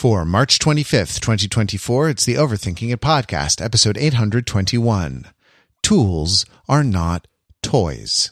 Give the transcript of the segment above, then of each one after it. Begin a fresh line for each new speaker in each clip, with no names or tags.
For March 25th, 2024, it's the Overthinking It podcast, episode 821. Tools are not toys.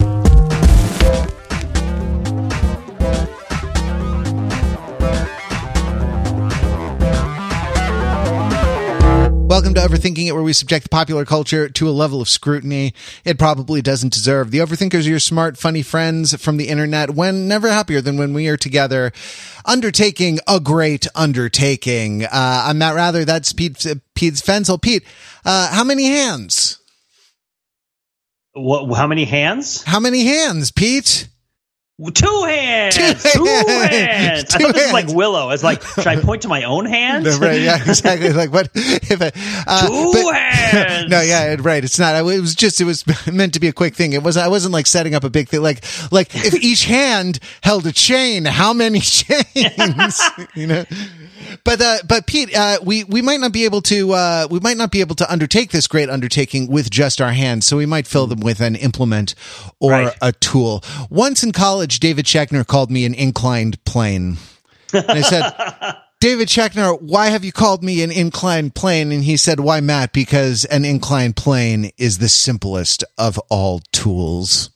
Welcome to Overthinking It, where we subject popular culture to a level of scrutiny it probably doesn't deserve. The Overthinkers are your smart, funny friends from the internet, when never happier than when we are together, undertaking a great undertaking. I'm Matt Rather. That's Pete Fenzel. Pete, how many hands?
What? How many hands?
How many hands, Pete?
Two hands. I thought this was like Willow. I was like, should I point to my own hands?
No, right, yeah, exactly. Like what? If
Two hands.
No, yeah, right. It's not. It was meant to be a quick thing. I wasn't like setting up a big thing. Like if each hand held a chain, how many chains? You know. But Pete, we might not be able to undertake this great undertaking with just our hands. So we might fill them with an implement or a tool. Once in college, David Schechner called me an inclined plane. And I said, David Schechner, why have you called me an inclined plane? And he said, why, Matt? Because an inclined plane is the simplest of all tools.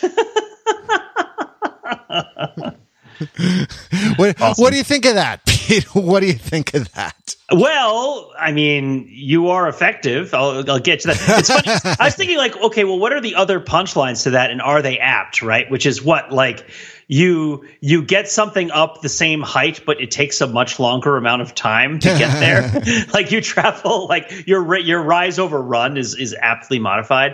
What do you think of that, Pete? What do you think of that?
Well, I mean, you are effective. I'll get to that. It's funny. I was thinking, like, okay, well, what are the other punchlines to that, and are they apt? Right, which is what, like, you get something up the same height, but it takes a much longer amount of time to get there. Like you travel, like your rise over run is aptly modified.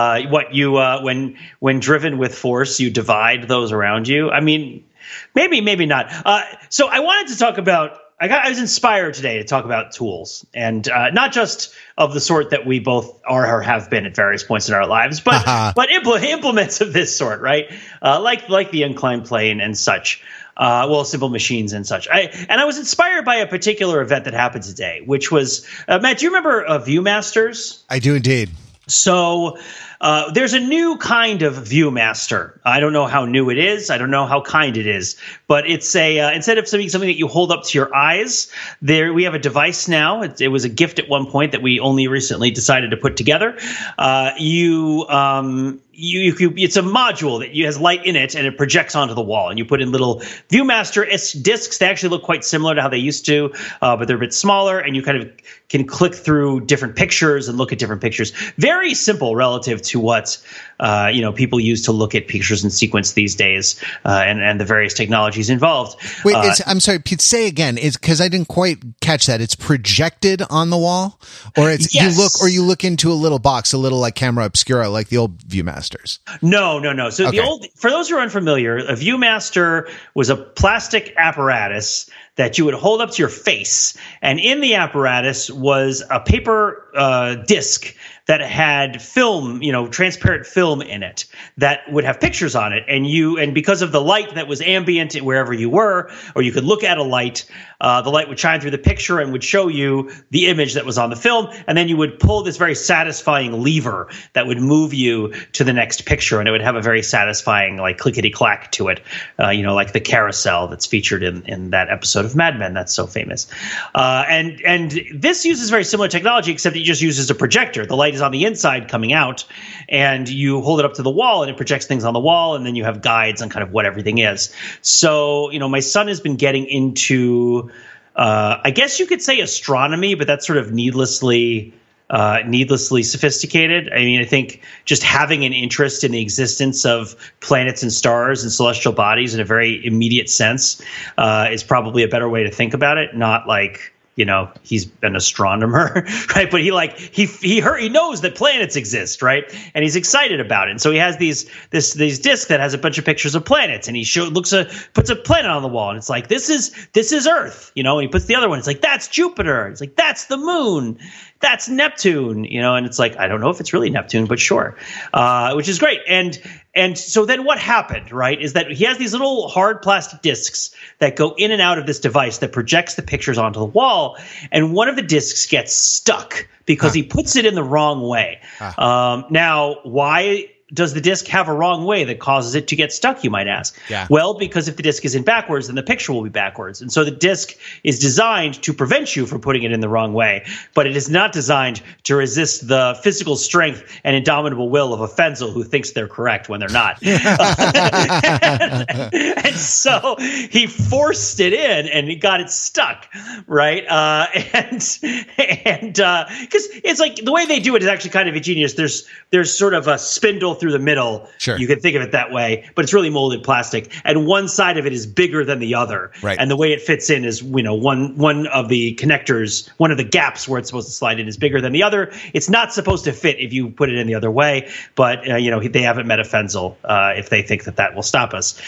When driven with force, you divide those around you. I mean. Maybe not. So I wanted to talk about. I was inspired today to talk about tools, and not just of the sort that we both are or have been at various points in our lives, but implements of this sort, right? Like the inclined plane and such. Simple machines and such. I was inspired by a particular event that happened today, which was Matt. Do you remember ViewMasters?
I do indeed.
So. There's a new kind of ViewMaster. I don't know how new it is. I don't know how kind it is, but it's instead of something that you hold up to your eyes, we have a device now. It was a gift at one point that we only recently decided to put together. It's a module that has light in it, and it projects onto the wall. And you put in little ViewMaster discs. They actually look quite similar to how they used to, but they're a bit smaller. And you kind of can click through different pictures and look at different pictures. Very simple relative to what people use to look at pictures in sequence these days, and the various technologies involved.
Wait, I'm sorry, Pete. Say again. It's because I didn't quite catch that. It's projected on the wall, or it's
yes.
you look into a little box, a little like camera obscura, like the old ViewMasters.
No. So
okay.
For those who are unfamiliar, a ViewMaster was a plastic apparatus that you would hold up to your face, and in the apparatus was a paper disc that had film, transparent film in it that would have pictures on it. And because of the light that was ambient wherever you were, or you could look at a light, the light would shine through the picture and would show you the image that was on the film. And then you would pull this very satisfying lever that would move you to the next picture. And it would have a very satisfying, like, clickety clack to it, like the carousel that's featured in that episode of Mad Men that's so famous. And this uses very similar technology, except it just uses a projector. The light is on the inside coming out, and you hold it up to the wall and it projects things on the wall, and then you have guides on kind of what everything is. So, my son has been getting into, I guess you could say astronomy, but that's sort of needlessly sophisticated. I mean, I think just having an interest in the existence of planets and stars and celestial bodies in a very immediate sense is probably a better way to think about it. Not like, he's an astronomer, right? But he knows that planets exist, right? And he's excited about it. And so he has these disc that has a bunch of pictures of planets, and he puts a planet on the wall, and it's like, this is Earth, and he puts the other one. It's like, that's Jupiter. It's like, that's the moon. That's Neptune, and it's like, I don't know if it's really Neptune, but sure, which is great. And so then what happened, right, is that he has these little hard plastic discs that go in and out of this device that projects the pictures onto the wall. And one of the discs gets stuck because he puts it in the wrong way. Now, why does the disc have a wrong way that causes it to get stuck, you might ask?
Yeah.
Well, because if the disc is in backwards, then the picture will be backwards. And so the disc is designed to prevent you from putting it in the wrong way, but it is not designed to resist the physical strength and indomitable will of a Fenzel who thinks they're correct when they're not. And so he forced it in and he got it stuck, right? And because it's like the way they do it is actually kind of ingenious. There's sort of a spindle through the middle.
Sure.
You can think of it that way, but it's really molded plastic, and one side of it is bigger than the other.
Right.
And the way it fits in is, one of the connectors, one of the gaps where it's supposed to slide in is bigger than the other. It's not supposed to fit if you put it in the other way, but they haven't met a Fenzel if they think that will stop us.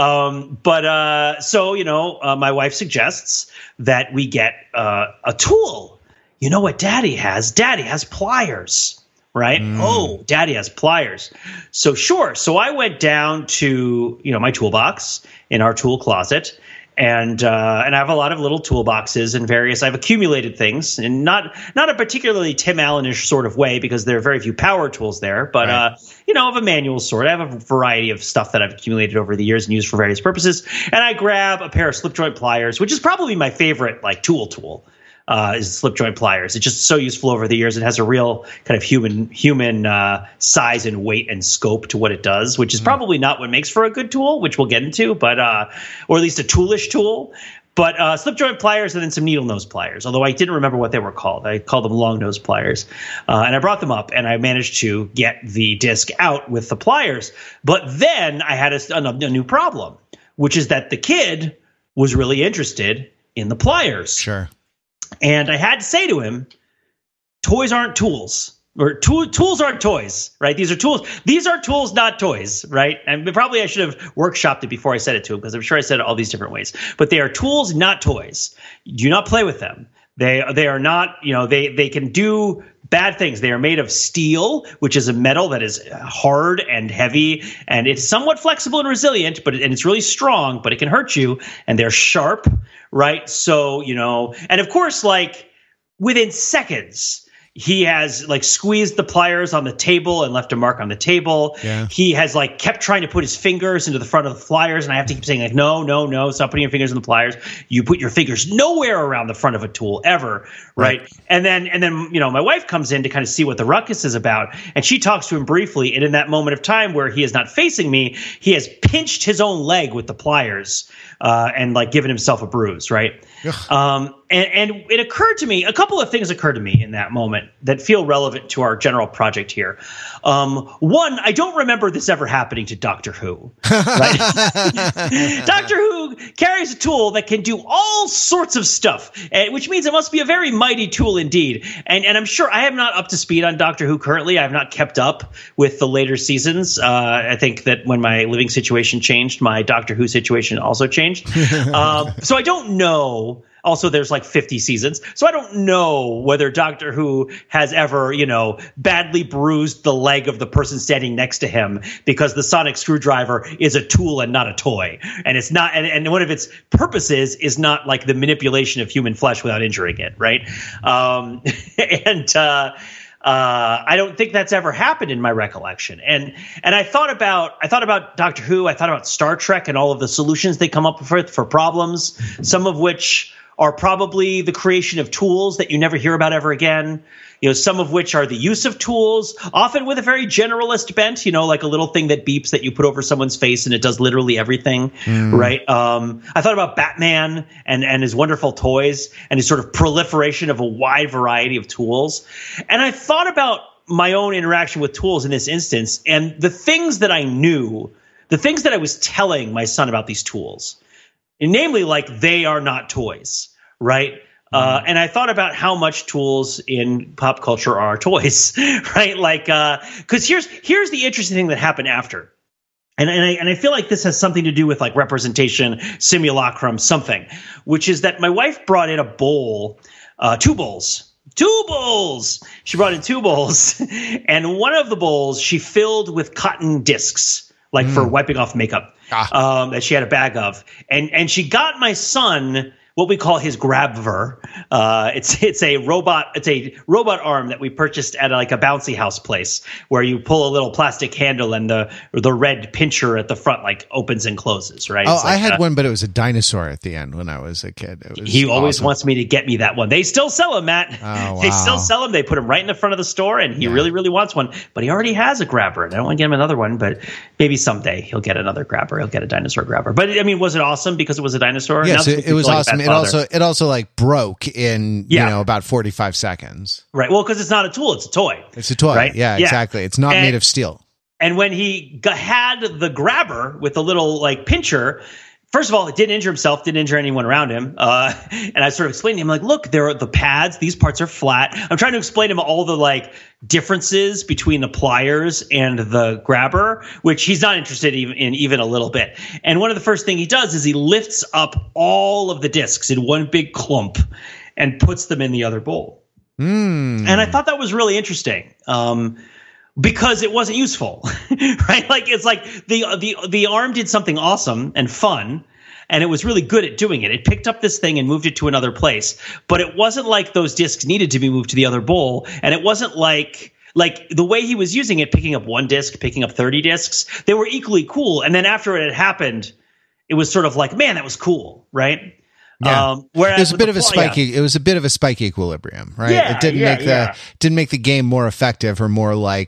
So my wife suggests that we get a tool. You know what Daddy has? Daddy has pliers. Right? Oh, Daddy has pliers. So sure. So I went down to, my toolbox in our tool closet, and I have a lot of little toolboxes and I've accumulated things, and not a particularly Tim Allen-ish sort of way, because there are very few power tools there, but right. Of a manual sort. I have a variety of stuff that I've accumulated over the years and used for various purposes. And I grab a pair of slip joint pliers, which is probably my favorite tool. Is slip joint pliers. It's just so useful over the years. It has a real kind of human size and weight and scope to what it does, which is probably not what makes for a good tool, which we'll get into, but or at least a toolish tool. But slip joint pliers and then some needle nose pliers, although I didn't remember what they were called. I called them long nose pliers. And I brought them up, and I managed to get the disc out with the pliers. But then I had a new problem, which is that the kid was really interested in the pliers.
Sure.
And I had to say to him, toys aren't tools, or tools aren't toys, right? These are tools. These are tools, not toys, right? And probably I should have workshopped it before I said it to him, because I'm sure I said it all these different ways. But they are tools, not toys. Do not play with them. They are not, they can do bad things. They are made of steel, which is a metal that is hard and heavy, and it's somewhat flexible and resilient, and it's really strong, but it can hurt you. And they're sharp, right? So, and of course, within seconds, he has squeezed the pliers on the table and left a mark on the table.
Yeah. He
has kept trying to put his fingers into the front of the pliers, and I have to keep saying no, stop putting your fingers in the pliers. You put your fingers nowhere around the front of a tool ever, right? And then my wife comes in to kind of see what the ruckus is about, and she talks to him briefly. And in that moment of time where he is not facing me, he has pinched his own leg with the pliers and given himself a bruise, right? And it occurred to me, a couple of things occurred to me in that moment that feel relevant to our general project here. One, I don't remember this ever happening to Doctor Who. Right? Doctor Who carries a tool that can do all sorts of stuff, which means it must be a very mighty tool indeed. And I'm sure I am not up to speed on Doctor Who currently. I have not kept up with the later seasons. I think that when my living situation changed, my Doctor Who situation also changed. So I don't know. Also, there's 50 seasons. So I don't know whether Doctor Who has ever, badly bruised the leg of the person standing next to him because the sonic screwdriver is a tool and not a toy. And it's not, and one of its purposes is not the manipulation of human flesh without injuring it, right? I don't think that's ever happened in my recollection. And I thought about Doctor Who. I thought about Star Trek and all of the solutions they come up with for problems, some of which are probably the creation of tools that you never hear about ever again. Some of which are the use of tools, often with a very generalist bent, like a little thing that beeps that you put over someone's face and it does literally everything, right? I thought about Batman and his wonderful toys and his sort of proliferation of a wide variety of tools. And I thought about my own interaction with tools in this instance and the things that I knew, the things that I was telling my son about these tools. And namely, they are not toys, right? And I thought about how much tools in pop culture are toys, right? Because here's the interesting thing that happened after. And I feel like this has something to do with representation, simulacrum, something, which is that my wife brought in a bowl, two bowls. She brought in 2 bowls, and one of the bowls she filled with cotton discs, for wiping off makeup. That she had a bag of. And she got my son what we call his grabver. It's a robot arm that we purchased at like a bouncy house place where you pull a little plastic handle and the red pincher at the front like opens and closes, right?
Oh,
like
I had one, but it was a dinosaur at the end when I was a kid.
He always wants me to get me that one. They still sell them, Matt.
Oh, wow.
They still sell them. They put them right in the front of the store, and he really, really wants one. But he already has a grabber, and I don't want to get him another one. But maybe someday he'll get another grabber. He'll get a dinosaur grabber. But I mean, was it awesome because it was a dinosaur?
Yes, it was awesome. It also like broke in about 45 seconds.
Right. Well, because it's not a tool; it's a toy.
It's a toy. Right? Yeah, exactly. It's not made of steel.
And when he had the grabber with the little like pincher. First of all, it didn't injure himself, didn't injure anyone around him. And I sort of explained to him, like, look, there are the pads. These parts are flat. I'm trying to explain to him all the like differences between the pliers and the grabber, which he's not interested in even a little bit. And one of the first things he does is he lifts up all of the discs in one big clump and puts them in the other bowl. And I thought that was really interesting. Because it wasn't useful, right? Like it's like the arm did something awesome and fun, and it was really good at doing it. It picked up this thing and moved it to another place, but it wasn't like those discs needed to be moved to the other bowl, and it wasn't like the way he was using it, picking up one disc, picking up 30 discs, they were equally cool. And then after it had happened, it was sort of like, man, that was cool, right?
Yeah.
Whereas
it was a bit of a spiky. It was a bit of a spike equilibrium, right?
Yeah,
it didn't make the game more effective or more like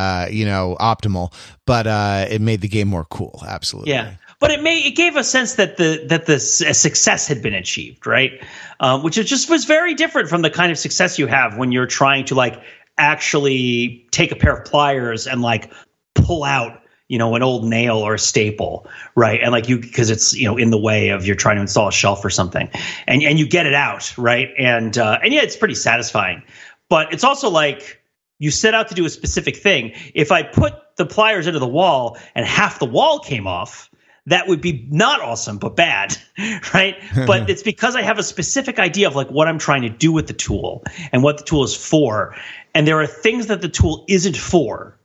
optimal, but it made the game more cool. Absolutely.
Yeah. But it gave a sense that the success had been achieved, right? Which was very different from the kind of success you have when you're trying to like actually take a pair of pliers and like pull out an old nail or a staple, right? And like because it's, in the way of you're trying to install a shelf or something, and you get it out, right? And it's pretty satisfying, but it's also like you set out to do a specific thing. If I put the pliers into the wall and half the wall came off, that would be not awesome, but bad, right? But it's because I have a specific idea of like what I'm trying to do with the tool and what the tool is for. And there are things that the tool isn't for.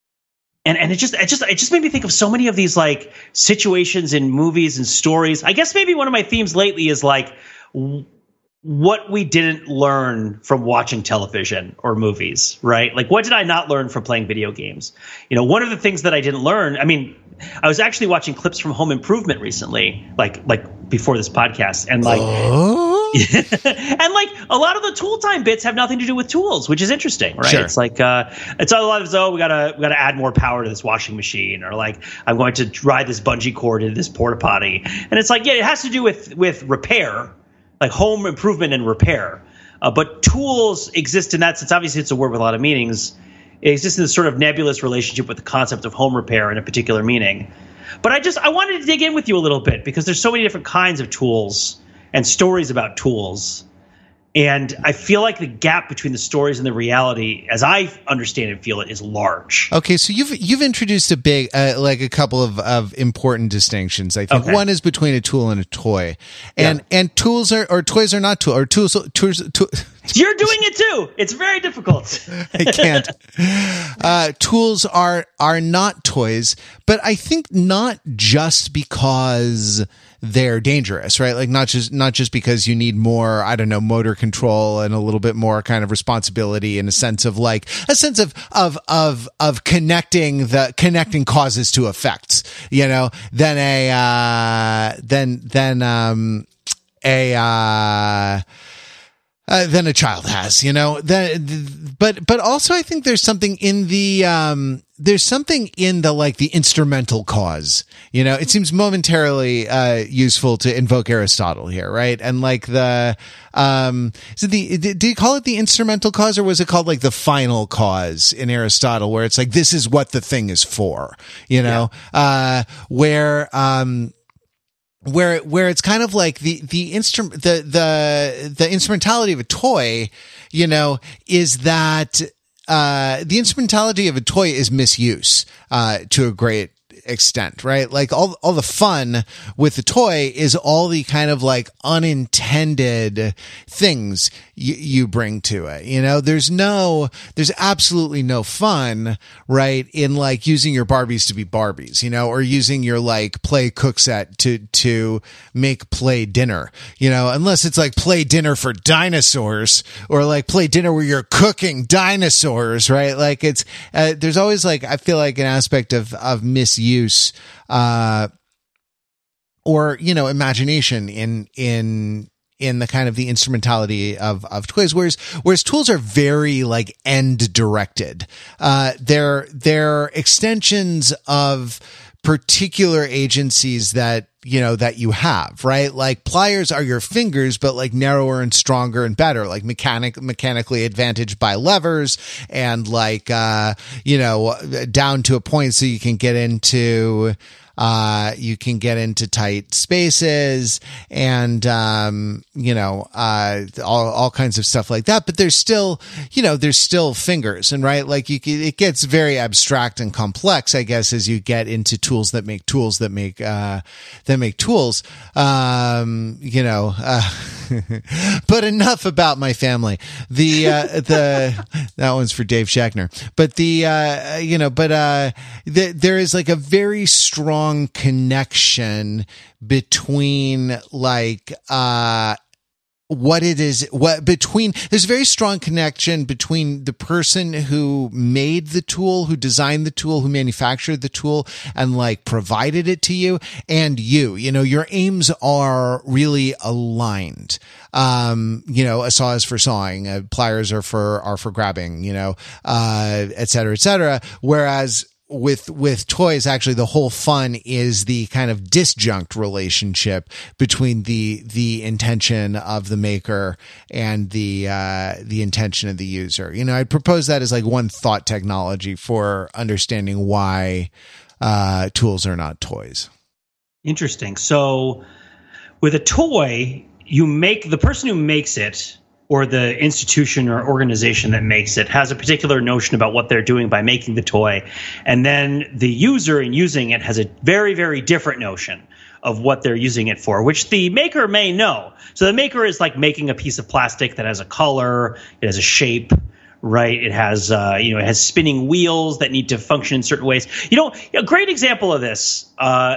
And it just made me think of so many of these like situations in movies and stories. I guess maybe one of my themes lately is like what we didn't learn from watching television or movies, right? Like what did I not learn from playing video games? One of the things that I didn't learn, I mean, I was actually watching clips from Home Improvement recently, like before this podcast, and like and like a lot of the tool time bits have nothing to do with tools, which is interesting, right? Sure. It's like it's a lot of we gotta add more power to this washing machine, or like I'm going to ride this bungee cord into this porta potty, and it's like it has to do with repair, like home improvement and repair, but tools exist in that sense. Obviously, it's a word with a lot of meanings. It exists in this sort of nebulous relationship with the concept of home repair in a particular meaning. But I wanted to dig in with you a little bit because there's so many different kinds of tools and stories about tools. And I feel like the gap between the stories and the reality, as I understand and feel it, is large.
Okay, so you've introduced a big, like a couple of important distinctions. I think one is between a tool and a toy, and tools or toys are not tools, or tools.
You're doing it too. It's very difficult.
I can't. Tools are not toys, but I think not just because they're dangerous, right? Like not just because you need more, I don't know, motor control and a little bit more kind of responsibility in a sense of connecting causes to effects, than a child has, but also I think there's something in the like the instrumental cause, it seems momentarily, useful to invoke Aristotle here, right? And like did you call it the instrumental cause, or was it called like the final cause in Aristotle, where it's like, this is what the thing is for, where it's kind of like the instrumentality of a toy, is that the instrumentality of a toy is misuse to a great extent, right? Like all the fun with the toy is all the kind of like unintended things you bring to it. You know, there's absolutely no fun, right, in like using your Barbies to be Barbies, you know, or using your like play cook set to make play dinner, you know, unless it's like play dinner for dinosaurs or like play dinner where you're cooking dinosaurs, right? Like it's, there's always like, I feel like an aspect of misuse, or, you know, imagination in the kind of the instrumentality of toys, whereas tools are very like end directed. They're extensions of particular agencies that, you know, that you have, right? Like pliers are your fingers, but like narrower and stronger and better, like mechanically advantaged by levers and like, you know, down to a point so you can get into tight spaces and, you know, all kinds of stuff like that. But there's still fingers, and right, like it gets very abstract and complex, I guess, as you get into tools that make tools that make tools. You know, but enough about my family. That one's for Dave Schechner. But there is like a very strong connection between like there's a very strong connection between the person who made the tool, who designed the tool, who manufactured the tool and like provided it to you, and you know, your aims are really aligned. You know, a saw is for sawing, pliers are for grabbing, you know, et cetera, whereas with toys, actually the whole fun is the kind of disjunct relationship between the intention of the maker and the intention of the user. You know, I'd propose that as like one thought technology for understanding why tools are not toys. Interesting.
So with a toy, the person who makes it, or the institution or organization that makes it, has a particular notion about what they're doing by making the toy. And then the user in using it has a very, very different notion of what they're using it for, which the maker may know. So the maker is like making a piece of plastic that has a color, it has a shape, right? It has, it has spinning wheels that need to function in certain ways. You know, a great example of this,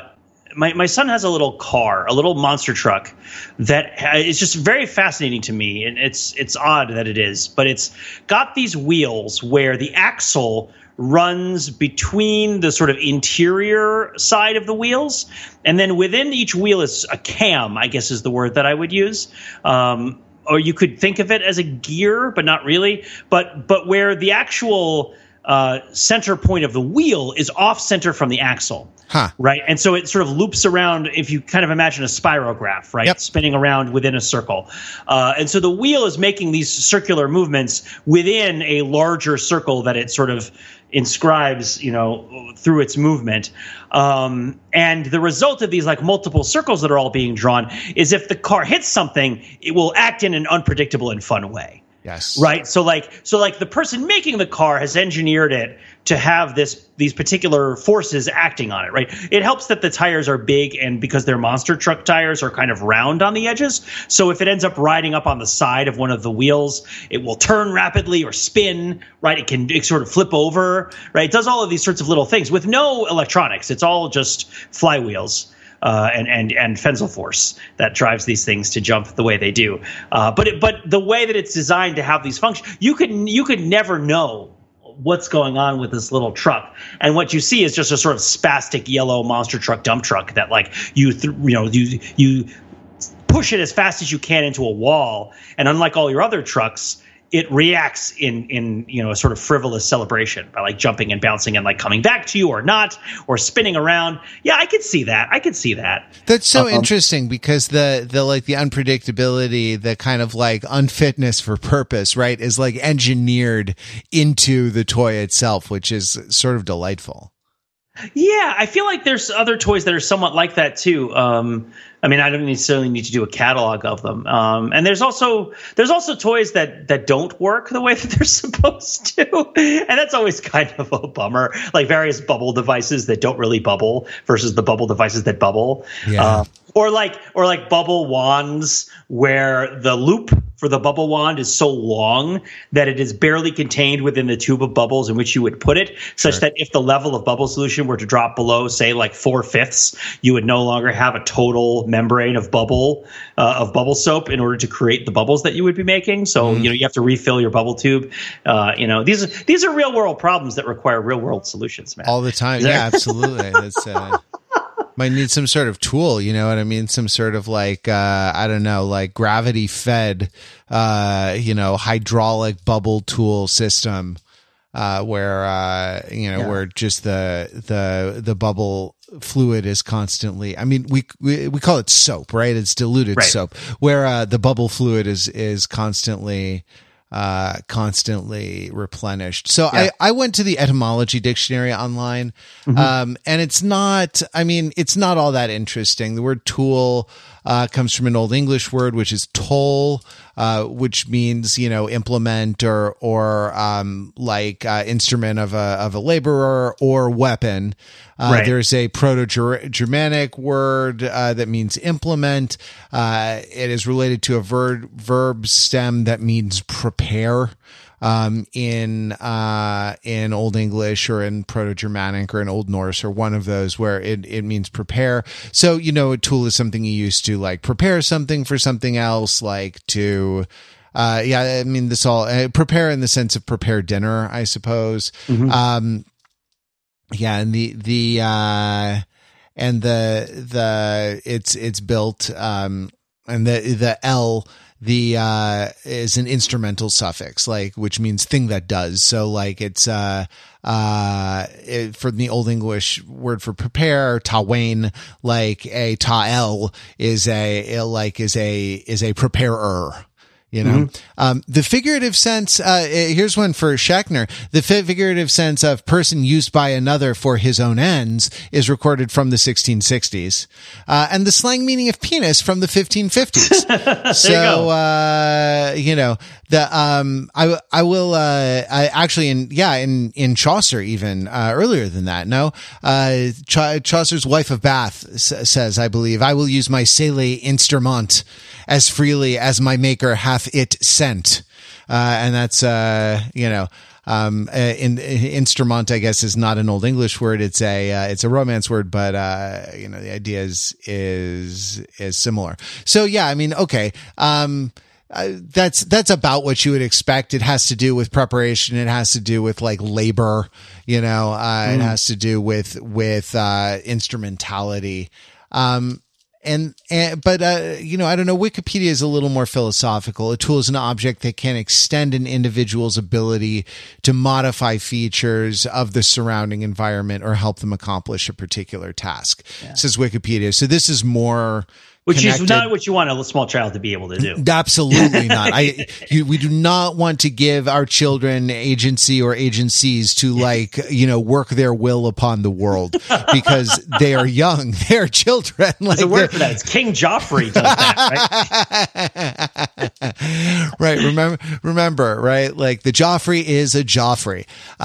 my son has a little car, a little monster truck that is just very fascinating to me. And it's odd that it is, but it's got these wheels where the axle runs between the sort of interior side of the wheels. And then within each wheel is a cam, I guess is the word that I would use. Or you could think of it as a gear, but not really. But where the actual center point of the wheel is off center from the axle.
Huh.
Right. And so it sort of loops around, if you kind of imagine a spirograph, right? Yep. Spinning around within a circle. And so the wheel is making these circular movements within a larger circle that it sort of inscribes, you know, through its movement. And the result of these like multiple circles that are all being drawn is if the car hits something, it will act in an unpredictable and fun way.
Yes.
Right. So like the person making the car has engineered it to have these particular forces acting on it. Right. It helps that the tires are big, and because they're monster truck tires are kind of round on the edges. So if it ends up riding up on the side of one of the wheels, it will turn rapidly or spin. Right. It sort of flip over. Right. It does all of these sorts of little things with no electronics. It's all just flywheels. And Fensel force that drives these things to jump the way they do. But the way that it's designed to have these functions, you could never know what's going on with this little truck. And what you see is just a sort of spastic yellow monster truck dump truck that like you push it as fast as you can into a wall. And unlike all your other trucks, it reacts in a sort of frivolous celebration by like jumping and bouncing and like coming back to you or not, or spinning around. Yeah, I could see that.
That's so interesting, because the unpredictability, the kind of like unfitness for purpose, right, is like engineered into the toy itself, which is sort of delightful.
Yeah, I feel like there's other toys that are somewhat like that too. I mean, I don't necessarily need to do a catalog of them. And there's also toys that don't work the way that they're supposed to, and that's always kind of a bummer. Like various bubble devices that don't really bubble versus the bubble devices that bubble.
Yeah.
Or like bubble wands where the loop for the bubble wand is so long that it is barely contained within the tube of bubbles in which you would put it, such that if the level of bubble solution were to drop below, say, like 4/5, you would no longer have a total membrane of bubble soap in order to create the bubbles that you would be making. So you have to refill your bubble tube. These are real world problems that require real world solutions, man.
All the time. Yeah, absolutely. That's might need some sort of tool, you know what I mean? Some sort of like, I don't know, like gravity fed, hydraulic bubble tool system, where just the bubble fluid is constantly, I mean, we call it soap, right? It's diluted soap, where, the bubble fluid is constantly replenished. So I went to the etymology dictionary online, and it's not all that interesting. The word tool comes from an Old English word, which is toll, which means, implement or instrument of a laborer or weapon. There's a Proto-Germanic word that means implement. It is related to a verb stem that means prepare. In Old English or in Proto-Germanic or in Old Norse or one of those where it means prepare. So, a tool is something you use to like prepare something for something else, like to, this all prepare in the sense of prepare dinner, I suppose. And it's built, and the L, is an instrumental suffix, like, which means thing that does. So like it's, for the Old English word for prepare, tawain, like a ta'el is a preparer. The figurative sense, here's one for Schechner. The figurative sense of person used by another for his own ends is recorded from the 1660s. And the slang meaning of penis from the 1550s. So, in Chaucer even, earlier than that, no, Chaucer's Wife of Bath says, I believe, I will use my sele instrument as freely as my maker hath it sent. And that's, instrument, I guess, is not an Old English word. It's a Romance word, but, the idea is similar. So yeah, I mean, okay. That's about what you would expect. It has to do with preparation. It has to do with like labor, it has to do with instrumentality. But I don't know. Wikipedia is a little more philosophical. A tool is an object that can extend an individual's ability to modify features of the surrounding environment or help them accomplish a particular task, says Wikipedia. So this is more
which is not what you want a small child to be able to do.
Absolutely not. We do not want to give our children agency or agencies to work their will upon the world because they are young. They are children.
There's a word for that. It's King Joffrey does that,
right? Right. Remember, right? Like the Joffrey is a Joffrey.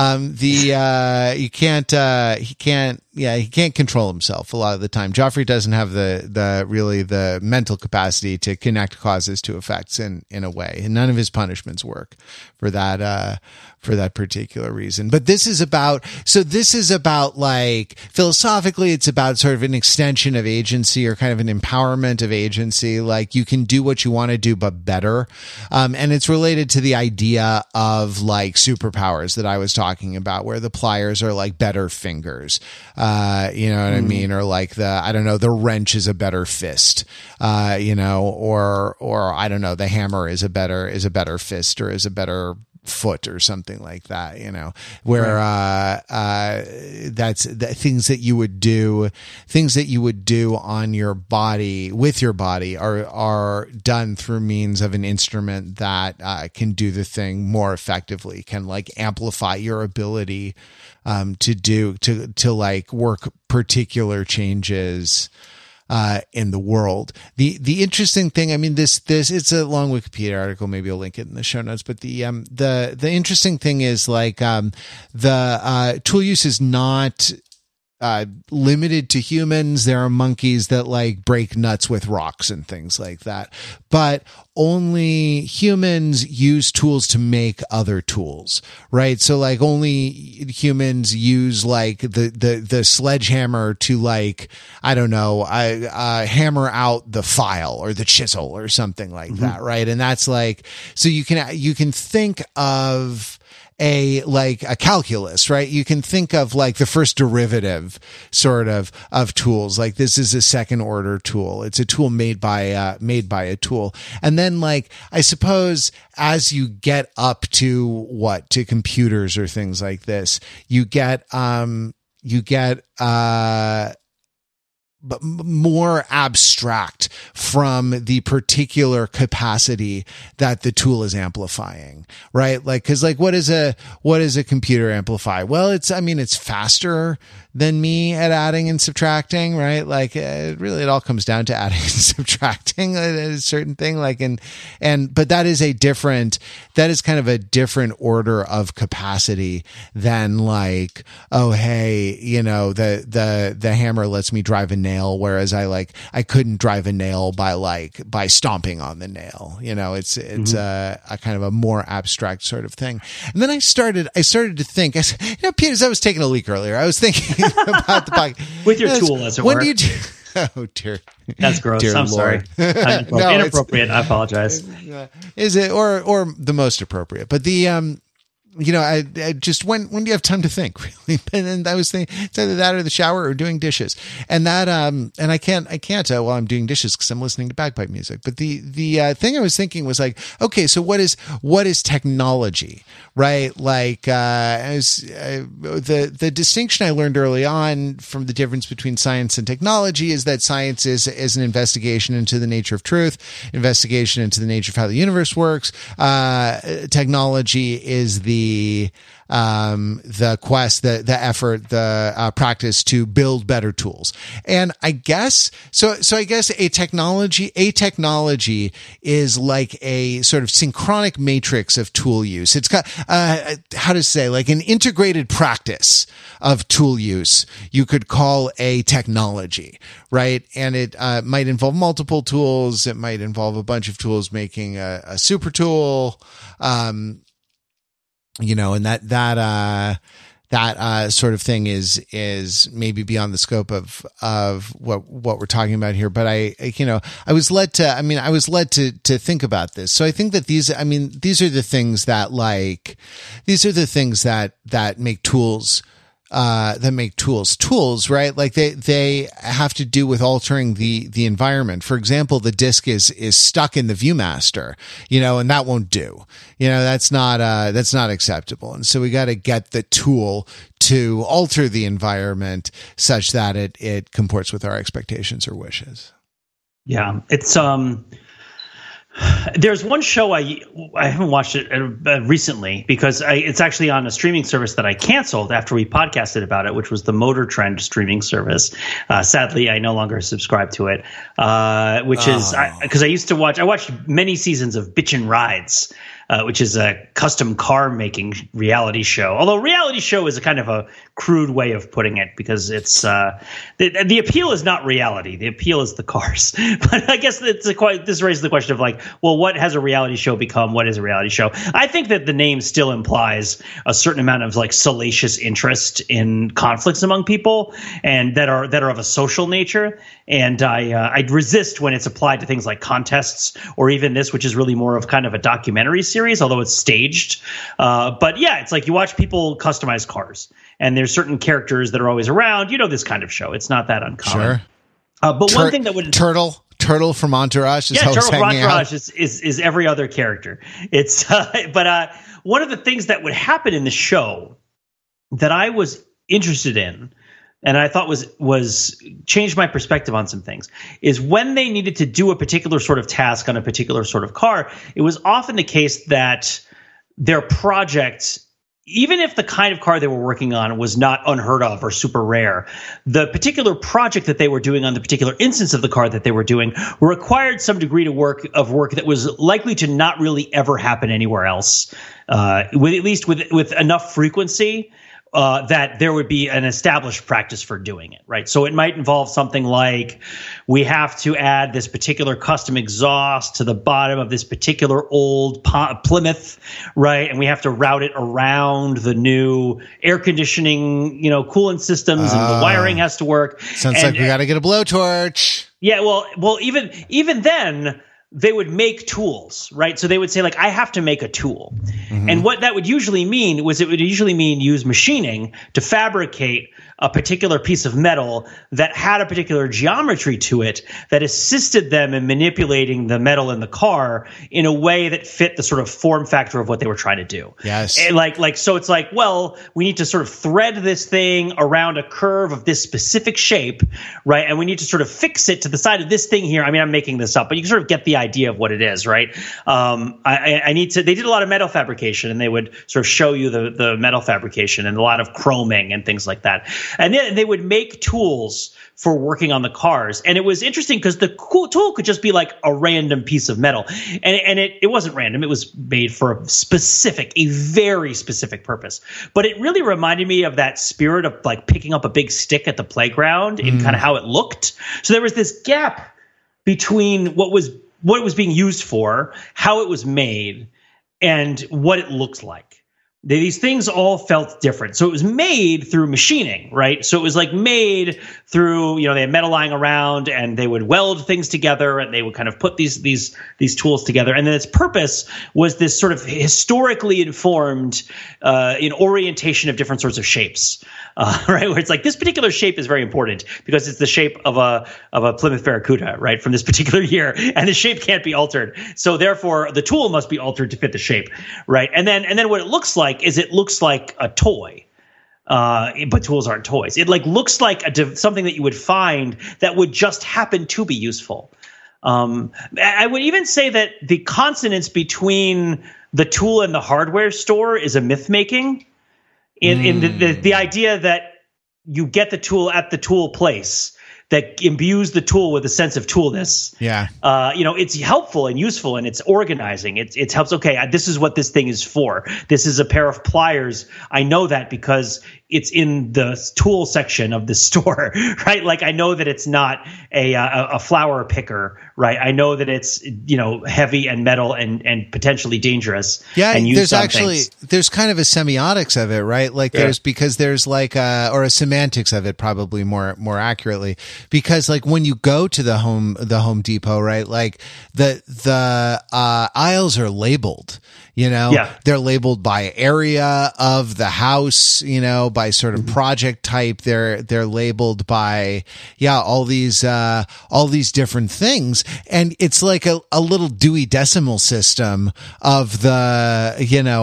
He can't control himself a lot of the time. Joffrey doesn't have the mental capacity to connect causes to effects in a way. And none of his punishments work for that particular reason. But this is about like philosophically, it's about sort of an extension of agency or kind of an empowerment of agency. Like you can do what you want to do, but better. And it's related to the idea of like superpowers that I was talking about, where the pliers are like better fingers. You know what I mean? Or like the wrench is a better fist, or I don't know, the hammer is a better fist or is a better foot or something like that, you know, where that's the things that you would do on your body, with your body, are done through means of an instrument that can do the thing more effectively, can like amplify your ability to like work particular changes in the world. The interesting thing, I mean, this it's a long Wikipedia article. Maybe I'll link it in the show notes. But the interesting thing is like the tool use is not limited to humans. There are monkeys that like break nuts with rocks and things like that, but only humans use tools to make other tools, right? So like only humans use like the sledgehammer to like, I don't know, hammer out the file or the chisel or something like that, right? And that's like, so you can think of a calculus, right? You can think of like the first derivative sort of tools. Like this is a second order tool. It's a tool made by a tool. And then like, I suppose as you get up to computers or things like this, you get but more abstract from the particular capacity that the tool is amplifying, right? Like, cause like, what does a computer amplify? Well, it's faster than me at adding and subtracting, right? Like it all comes down to adding and subtracting a certain thing. Like, but that is kind of a different order of capacity than like, oh, hey, you know, the hammer lets me drive a nail, whereas I couldn't drive a nail by stomping on the nail. You know, it's a kind of a more abstract sort of thing. And then I started to think, you know, Peter, as I was taking a leak earlier, I was thinking about the podcast
with your tool, as it were.
When do you do? Oh dear,
that's gross.
Dear
I'm
Lord.
Sorry.
No,
inappropriate. I apologize.
Is it or the most appropriate? But the you know, I just when do you have time to think, really? And I was thinking it's either that or the shower or doing dishes, and that and I can't while I'm doing dishes because I'm listening to bagpipe music. But the thing I was thinking was like, okay, so what is technology, right? Like the distinction I learned early on from the difference between science and technology is that science is an investigation into the nature of truth, investigation into the nature of how the universe works. Technology is the quest, the effort, the practice to build better tools. And I guess so I guess a technology is like a sort of synchronic matrix of tool use. It's got how to say, like an integrated practice of tool use you could call a technology, right? And it might involve multiple tools. It might involve a bunch of tools making a super tool. You know, and that sort of thing is maybe beyond the scope of what we're talking about here. But I was led to think about this. So I think that these are the things that make tools, tools, right? Like they have to do with altering the environment. For example, the disk is stuck in the ViewMaster, you know, and that won't do. You know, that's not acceptable. And so we got to get the tool to alter the environment such that it comports with our expectations or wishes.
Yeah, it's there's one show I haven't watched it recently because it's actually on a streaming service that I canceled after we podcasted about it, which was the Motor Trend streaming service. Sadly, I no longer subscribe to it, which is because I watched many seasons of Bitchin' Rides, which is a custom car making reality show. Although reality show is a kind of a crude way of putting it because it's the appeal is not reality. The appeal is the cars. But I guess this raises the question of like, well, what has a reality show become? What is a reality show? I think that the name still implies a certain amount of like salacious interest in conflicts among people and that are of a social nature. And I'd resist when it's applied to things like contests or even this, which is really more of kind of a documentary series, although it's staged. But yeah, it's like you watch people customize cars and there's certain characters that are always around, you know, this kind of show. It's not that uncommon.
Sure.
But one thing that would
turtle Turtle from Entourage is
Turtle from
hanging
Entourage
out.
is every other character. It's but one of the things that would happen in the show that I was interested in, and I thought was changed my perspective on some things, is when they needed to do a particular sort of task on a particular sort of car, it was often the case that their project, even if the kind of car they were working on was not unheard of or super rare, the particular project that they were doing on the particular instance of the car that they were doing required some degree of work that was likely to not really ever happen anywhere else, at least with enough frequency that there would be an established practice for doing it, right? So it might involve something like we have to add this particular custom exhaust to the bottom of this particular old Plymouth, right? And we have to route it around the new air conditioning, coolant systems, and the wiring has to work.
Sounds like we got to get a blowtorch.
Yeah, well, even then, they would make tools, right? So they would say, like, I have to make a tool. Mm-hmm. And what that would usually mean was it would usually mean use machining to fabricate a particular piece of metal that had a particular geometry to it that assisted them in manipulating the metal in the car in a way that fit the sort of form factor of what they were trying to do.
Yes.
And so it's like, well, we need to sort of thread this thing around a curve of this specific shape, right? And we need to sort of fix it to the side of this thing here. I mean, I'm making this up, but you can sort of get the idea of what it is, right? They did a lot of metal fabrication, and they would sort of show you the metal fabrication and a lot of chroming and things like that. And then they would make tools for working on the cars. And it was interesting because the tool could just be like a random piece of metal. And it wasn't random. It was made for a very specific purpose. But it really reminded me of that spirit of like picking up a big stick at the playground in kind of how it looked. So there was this gap between what it was being used for, how it was made, and what it looked like. These things all felt different. So it was made through machining, right? So it was like made through, they had metal lying around, and they would weld things together, and they would kind of put these tools together. And then its purpose was this sort of historically informed in orientation of different sorts of shapes, right? Where it's like this particular shape is very important because it's the shape of a Plymouth Barracuda, right, from this particular year, and the shape can't be altered. So therefore, the tool must be altered to fit the shape, right? And then what it looks like is it looks like a toy, but tools aren't toys. It looks like something that you would find that would just happen to be useful. I would even say that the consonance between the tool and the hardware store is a myth making, in the idea that you get the tool at the tool place that imbues the tool with a sense of toolness.
Yeah.
It's helpful and useful, and it's organizing. It helps. Okay, this is what this thing is for. This is a pair of pliers. I know that because it's in the tool section of the store, right? Like I know that it's not a flower picker, right? I know that it's heavy and metal and potentially dangerous.
Yeah,
and
there's kind of a semiotics of it, right? Like there's like or a semantics of it, probably more accurately, because like when you go to the Home Depot, right? Like the aisles are labeled. They're labeled by area of the house, by sort of project type. They're labeled by, all these different things. And it's like a little Dewey Decimal System of the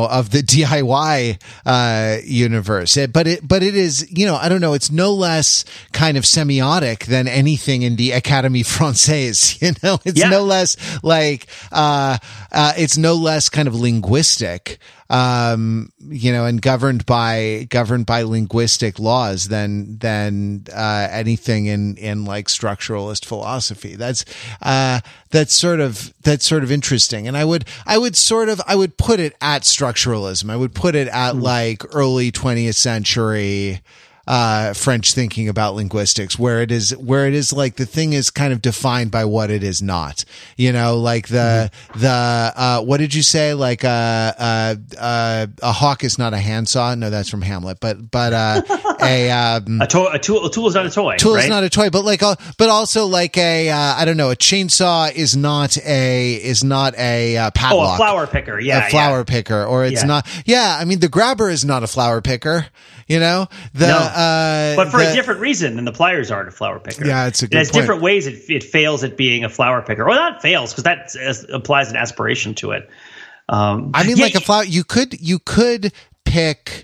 DIY, universe. But it is, I don't know, it's no less kind of semiotic than anything in the Académie Française, it's no less like, it's no less kind of linguistic, and governed by linguistic laws than anything in like structuralist philosophy. That's sort of interesting. And I would put it at structuralism. I would put it at like early 20th century French thinking about linguistics, where it is like the thing is kind of defined by what it is not, like what did you say? Like, a hawk is not a handsaw. No, that's from Hamlet, but a tool is not a toy. Tool is not a toy, but but also like I don't know, a chainsaw is not a padlock.
Oh, a flower picker. Yeah.
A flower picker, or it's not. Yeah. I mean, the grabber is not a flower picker. No.
but for a different reason than the pliers are to flower picker.
Yeah, it's a good
It has
point.
different ways it fails at being a flower picker, or not fails because that applies an aspiration to it.
I mean, like a flower, you could pick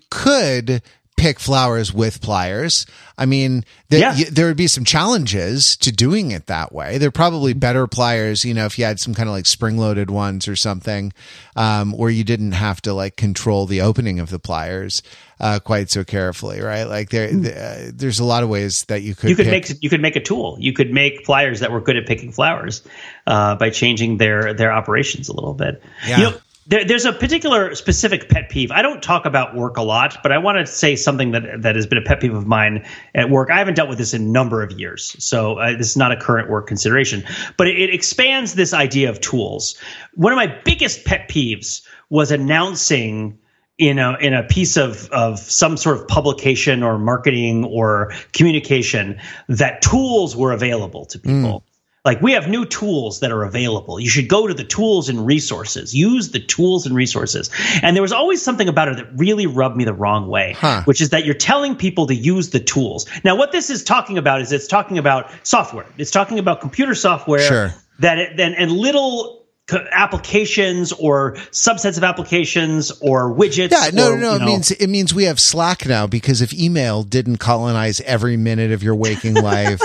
flowers with pliers. I mean, there would be some challenges to doing it that way. There are probably better pliers, if you had some kind of like spring-loaded ones or something, where you didn't have to like control the opening of the pliers quite so carefully, right? Like there's a lot of ways that you could
make a tool. You could make pliers that were good at picking flowers by changing their operations a little bit.
Yeah.
There's a particular specific pet peeve. I don't talk about work a lot, but I want to say something that has been a pet peeve of mine at work. I haven't dealt with this in a number of years, so this is not a current work consideration. But it expands this idea of tools. One of my biggest pet peeves was announcing in a piece of some sort of publication or marketing or communication that tools were available to people. Like, we have new tools that are available. You should go to the tools and resources. Use the tools and resources. And there was always something about it that really rubbed me the wrong way, which is that you're telling people to use the tools. Now, what this is talking about is it's talking about software. It's talking about computer software and little applications or subsets of applications or widgets.
Yeah, no. It means we have Slack now, because if email didn't colonize every minute of your waking life,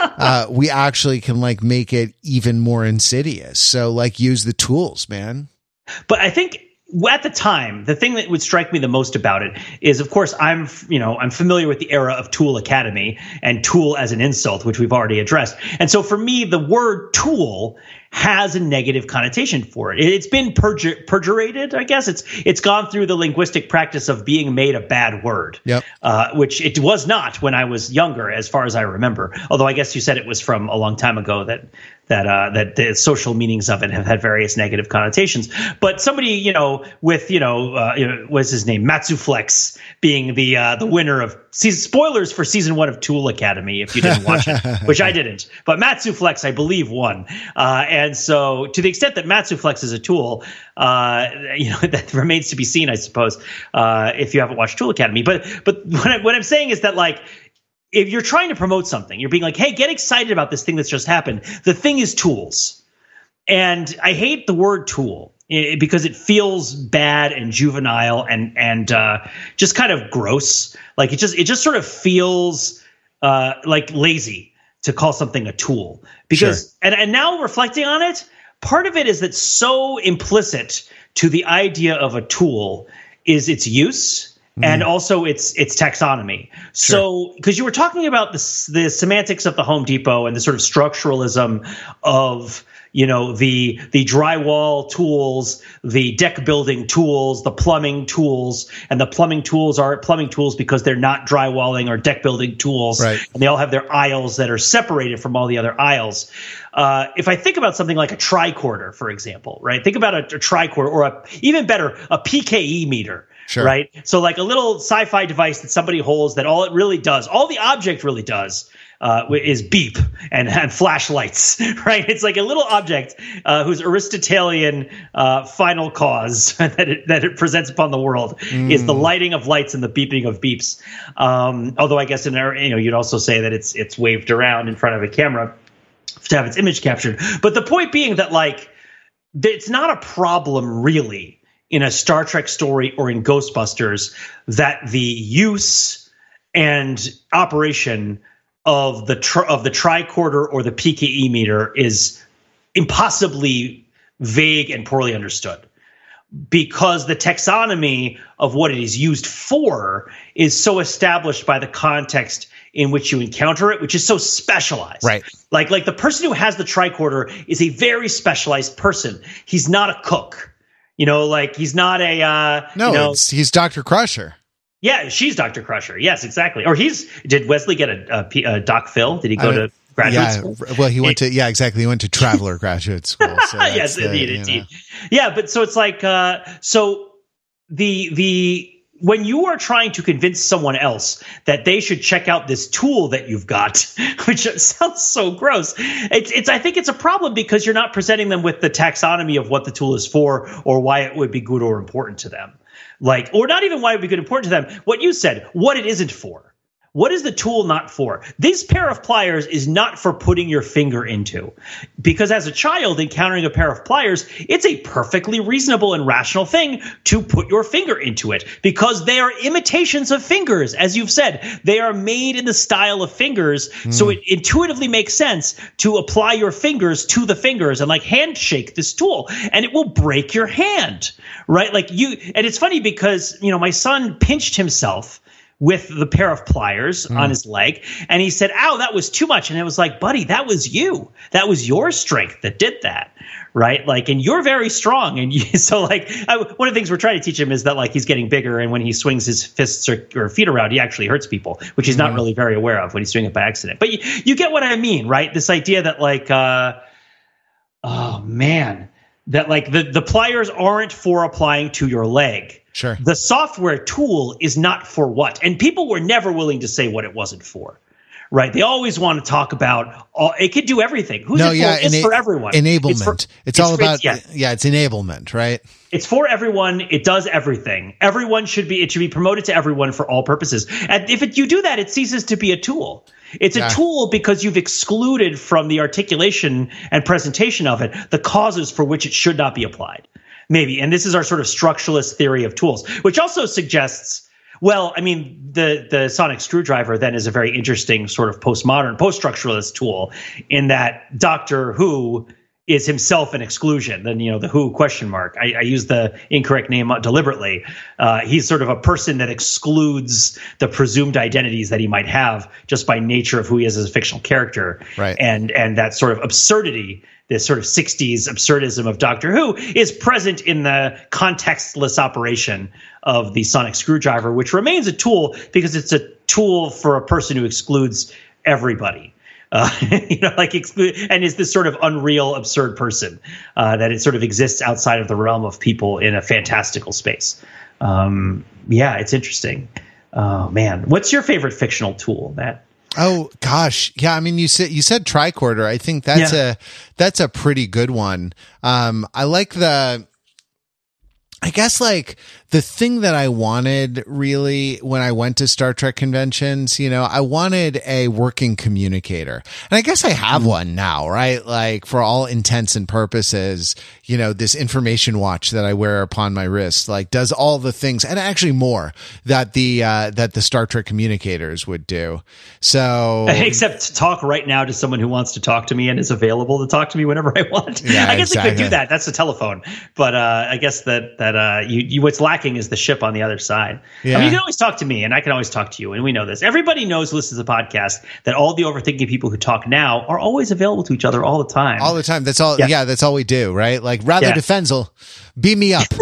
we actually can like make it even more insidious. So like, use the tools, man.
But I think at the time, the thing that would strike me the most about it is, of course, I'm familiar with the era of Tool Academy and tool as an insult, which we've already addressed. And so for me, the word tool has a negative connotation for it. It's been perjurated, I guess. It's gone through the linguistic practice of being made a bad word, which it was not when I was younger, as far as I remember. Although I guess you said it was from a long time ago that the social meanings of it have had various negative connotations. But somebody, with what's his name, Matsuflex, being the winner of spoilers for season 1 of Tool Academy, if you didn't watch it, which I didn't. But Matsuflex, I believe, won. And so, to the extent that Matsuflex is a tool, that remains to be seen, I suppose, if you haven't watched Tool Academy. But what I'm saying is that, like, if you're trying to promote something, you're being like, hey, get excited about this thing that's just happened. The thing is tools. And I hate the word tool because it feels bad and juvenile and just kind of gross. Like, it just sort of feels like lazy to call something a tool. Because and now reflecting on it, part of it is that so implicit to the idea of a tool is its use. And also its taxonomy. So, because you were talking about the semantics of the Home Depot and the sort of structuralism of, the drywall tools, the deck building tools, the plumbing tools, and the plumbing tools are plumbing tools because they're not drywalling or deck building tools. Right. And they all have their aisles that are separated from all the other aisles. If I think about something like a tricorder, for example, right? Think about a tricorder, or even better, a PKE meter. Sure. Right. So like a little sci-fi device that somebody holds that all the object really does is beep and flashlights. Right. It's like a little object whose Aristotelian final cause that it presents upon the world is the lighting of lights and the beeping of beeps. Although I guess you'd also say that it's waved around in front of a camera to have its image captured. But the point being that, like, it's not a problem really in a Star Trek story or in Ghostbusters that the use and operation of the tricorder or the PKE meter is impossibly vague and poorly understood, because the taxonomy of what it is used for is so established by the context in which you encounter it, which is so specialized. Right. Like the person who has the tricorder is a very specialized person. He's not a cook. Like, he's not a
he's Dr. Crusher.
Yeah, she's Dr. Crusher. Yes, exactly. Or did Wesley get a Doc Phil? Did he go to graduate school? Well,
he went to He went to Traveler graduate school. So
yes, indeed. Yeah, but so it's like so the when you are trying to convince someone else that they should check out this tool that you've got, which sounds so gross, I think it's a problem because you're not presenting them with the taxonomy of what the tool is for or why it would be good or important to them. Or not even why it would be good or important to them. What you said, what it isn't for. What is the tool not for? This pair of pliers is not for putting your finger into, because as a child encountering a pair of pliers, it's a perfectly reasonable and rational thing to put your finger into it, because they are imitations of fingers. As you've said, they are made in the style of fingers. So it intuitively makes sense to apply your fingers to the fingers and like handshake this tool, and it will break your hand, right? Like and it's funny because, my son pinched himself with the pair of pliers on his leg, and he said, "Ow, that was too much." And it was like, buddy, that was you. That was your strength that did that, right? Like, and you're very strong. And so like, one of the things we're trying to teach him is that like he's getting bigger, and when he swings his fists or feet around, he actually hurts people, which he's not really very aware of when he's doing it by accident. But you get what I mean, right? This idea that like, oh man, that like the pliers aren't for applying to your leg.
Sure.
The software tool is not for what. And people were never willing to say what it wasn't for, right? They always want to talk about, it could do everything. Who's it for? It's for everyone.
Enablement. It's all about, it's enablement, right?
It's for everyone. It does everything. It should be promoted to everyone for all purposes. And if you do that, it ceases to be a tool. It's a tool because you've excluded from the articulation and presentation of it the causes for which it should not be applied. Maybe. And this is our sort of structuralist theory of tools, which also suggests, well, I mean, the sonic screwdriver then is a very interesting sort of postmodern, post-structuralist tool in that Doctor Who is himself an exclusion. Then, the Who question mark. I use the incorrect name deliberately. He's sort of a person that excludes the presumed identities that he might have just by nature of who he is as a fictional character.
Right.
And that sort of absurdity, this sort of 60s absurdism of Doctor Who, is present in the contextless operation of the sonic screwdriver, which remains a tool because it's a tool for a person who excludes everybody. And is this sort of unreal, absurd person that it sort of exists outside of the realm of people in a fantastical space. It's interesting. Oh man, what's your favorite fictional tool, Matt?
Oh gosh, yeah. I mean, you said tricorder. I think that's a pretty good one. I like I guess like the thing that I wanted really when I went to Star Trek conventions, I wanted a working communicator. And I guess I have one now, right? Like for all intents and purposes, this information watch that I wear upon my wrist, like does all the things and actually more that the Star Trek communicators would do. So
except to talk right now to someone who wants to talk to me and is available to talk to me whenever I want.
Yeah,
I guess
exactly.
I could do that. That's the telephone. But I guess that you what's lacking is the ship on the other side.
Yeah.
I mean, you can always talk to me and I can always talk to you. And we know this. Everybody knows who listens to the podcast that all the overthinking people who talk now are always available to each other all the time.
All the time. That's all. Yeah, that's all we do, right? Like Rather Defenzel, beam me up.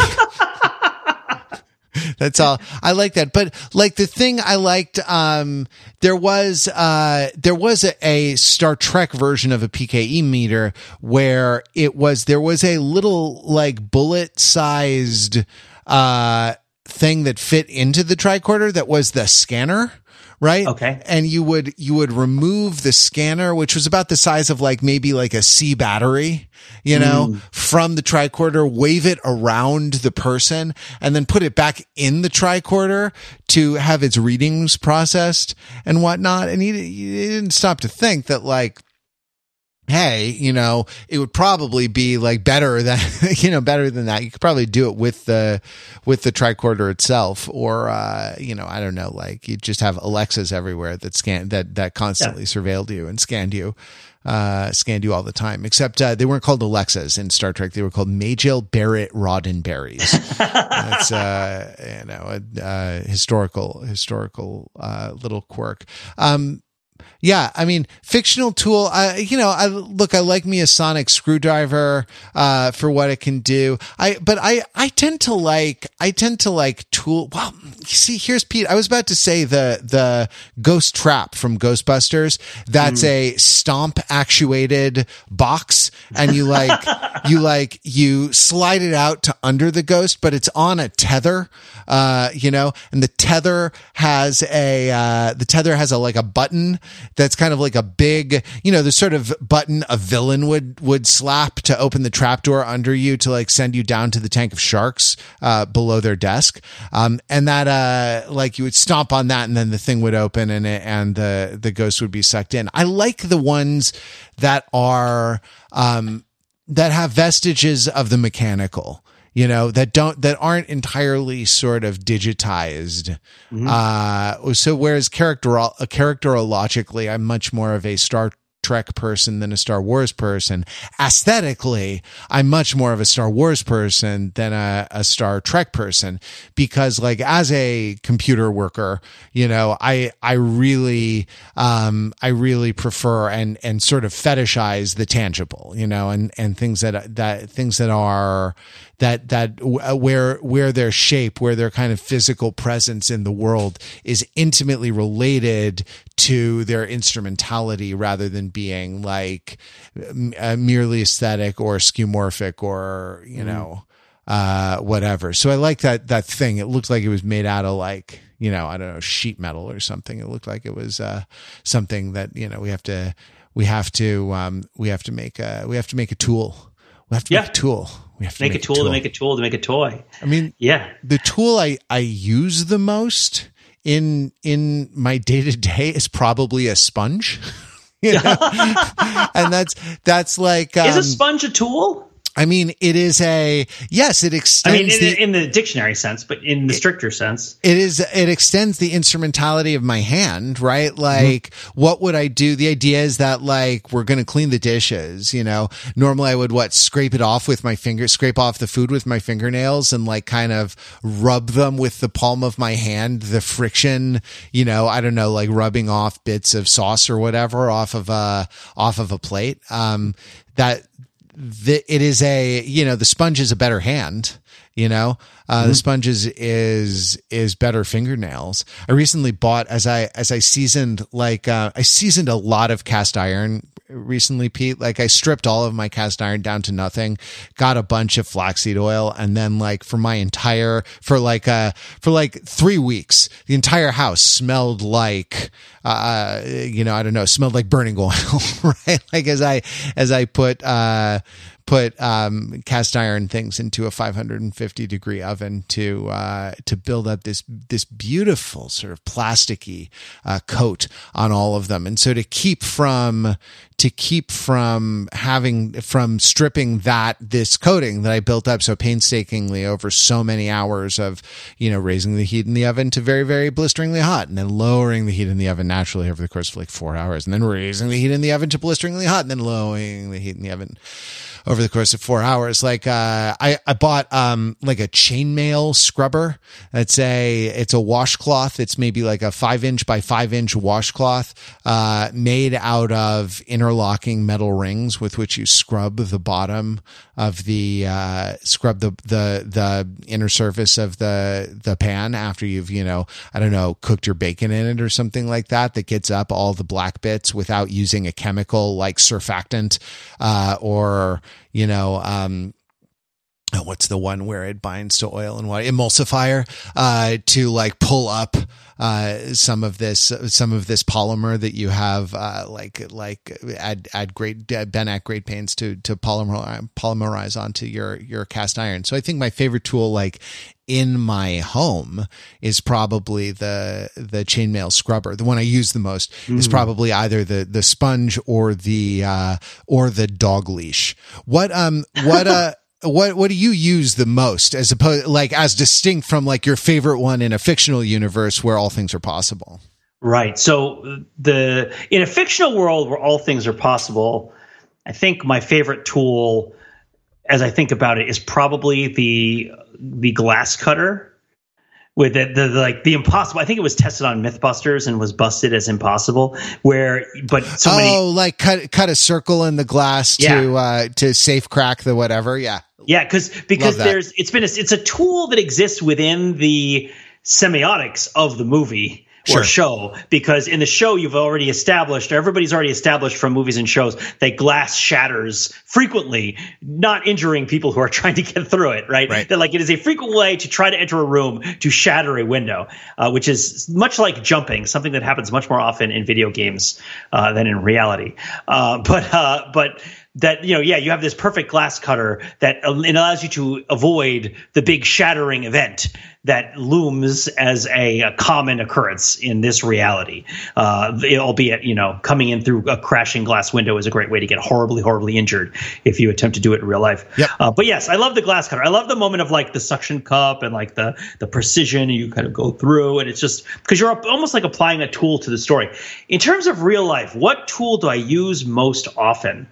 That's all. I like that. But like the thing I liked, there was a Star Trek version of a PKE meter where there was a little like bullet sized, thing that fit into the tricorder that was the scanner. Right.
Okay.
And you would remove the scanner, which was about the size of like maybe like a C battery, from the tricorder, wave it around the person and then put it back in the tricorder to have its readings processed and whatnot. And he didn't stop to think that like, hey, it would probably be like better than that. You could probably do it with the tricorder itself, or I don't know, like you just have Alexas everywhere that constantly surveilled you and scanned you all the time. Except they weren't called Alexas in Star Trek; they were called Majel Barrett Roddenberries. That's a historical little quirk. Yeah, I mean, fictional tool. I like me a sonic screwdriver for what it can do. I tend to like tool. Well, you see, here's Pete. I was about to say the ghost trap from Ghostbusters. That's a stomp actuated box, and you slide it out to under the ghost, but it's on a tether. And the tether has a like a button that's kind of like a big, the sort of button a villain would slap to open the trapdoor under you to like send you down to the tank of sharks below their desk. And that like you would stomp on that and then the thing would open and the ghost would be sucked in. I like the ones that are that have vestiges of the mechanical. That aren't entirely sort of digitized. So whereas characterologically, I'm much more of a Star Trek person than a Star Wars person. Aesthetically, I'm much more of a Star Wars person than a Star Trek person, because like as a computer worker, I really prefer and sort of fetishize the tangible, and things that are where their shape, where their kind of physical presence in the world is intimately related to their instrumentality rather than being like merely aesthetic or skeuomorphic or, whatever. So I like that thing. It looked like it was made out of like, I don't know, sheet metal or something. It looked like it was something that, we have to make a tool. We have to make a tool. We have to
make a tool to make a tool to make a toy.
I mean, the tool I use the most in my day-to-day is probably a sponge. And that's like
is a sponge a tool?
I mean, it is it extends
in the dictionary sense, but in the stricter sense,
it extends the instrumentality of my hand, right? Like, what would I do? The idea is that like, we're going to clean the dishes, normally I would scrape it off with my finger, scrape off the food with my fingernails and like kind of rub them with the palm of my hand, the friction, I don't know, like rubbing off bits of sauce or whatever off of a plate. It is the sponge is a better hand, the sponge is better fingernails. I recently bought, as I seasoned, I seasoned a lot of cast iron recently, Pete. Like I stripped all of my cast iron down to nothing, got a bunch of flaxseed oil. And then like for 3 weeks, the entire house smelled like, smelled like burning oil, right? Like as I put cast iron things into a 550 degree oven to build up this beautiful sort of plasticky coat on all of them. And so to keep from stripping this coating that I built up so painstakingly over so many hours of, raising the heat in the oven to very, very blisteringly hot, and then lowering the heat in the oven naturally over the course of like 4 hours, and then raising the heat in the oven to blisteringly hot, and then lowering the heat in the oven over the course of 4 hours. Like, I bought, like a chainmail scrubber. It's a washcloth. It's maybe like a 5-inch by 5-inch washcloth, made out of interlocking metal rings with which you scrub the bottom of the inner surface of the pan after you've, cooked your bacon in it or something like that gets up all the black bits without using a chemical like surfactant, or what's the one where it binds to oil and water? Emulsifier, to like pull up some of this polymer that you have, add great pains to polymerize onto your cast iron. So I think my favorite tool, like in my home, is probably the chainmail scrubber. The one I use the most is probably either the sponge or the dog leash. What do you use the most, as distinct from like your favorite one in a fictional universe where all things are possible?
Right. So in a fictional world where all things are possible, I think my favorite tool, as I think about it, is probably the glass cutter with the impossible. I think it was tested on Mythbusters and was busted as impossible.
Cut a circle in the glass to safe crack the whatever. Yeah.
Yeah, because it's a tool that exists within the semiotics of the movie, or show, because in the show everybody's already established from movies and shows that glass shatters frequently, not injuring people who are trying to get through it, right? That like it is a frequent way to try to enter a room to shatter a window, which is much like jumping, something that happens much more often in video games than in reality. But that, you have this perfect glass cutter that it allows you to avoid the big shattering event that looms as a common occurrence in this reality. Albeit, coming in through a crashing glass window is a great way to get horribly, horribly injured if you attempt to do it in real life.
Yep.
But yes, I love the glass cutter. I love the moment of like the suction cup and like the precision you kind of go through. And it's just because you're almost like applying a tool to the story. In terms of real life, what tool do I use most often?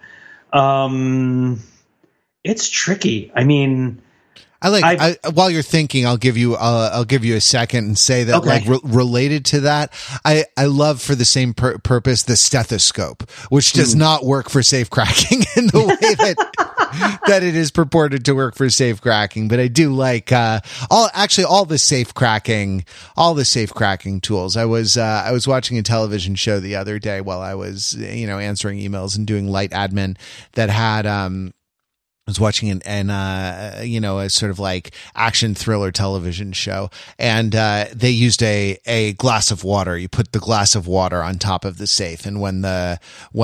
It's tricky. I mean,
while you're thinking, I'll give you a second and say that related to that, I love for the same purpose the stethoscope, which does not work for safe cracking in the way that it is purported to work for safe cracking. But I do like all the safe cracking tools. I was watching a television show the other day while I was answering emails and doing light admin that had I was watching a sort of like action thriller television show, and they used a glass of water. You put the glass of water on top of the safe, and when the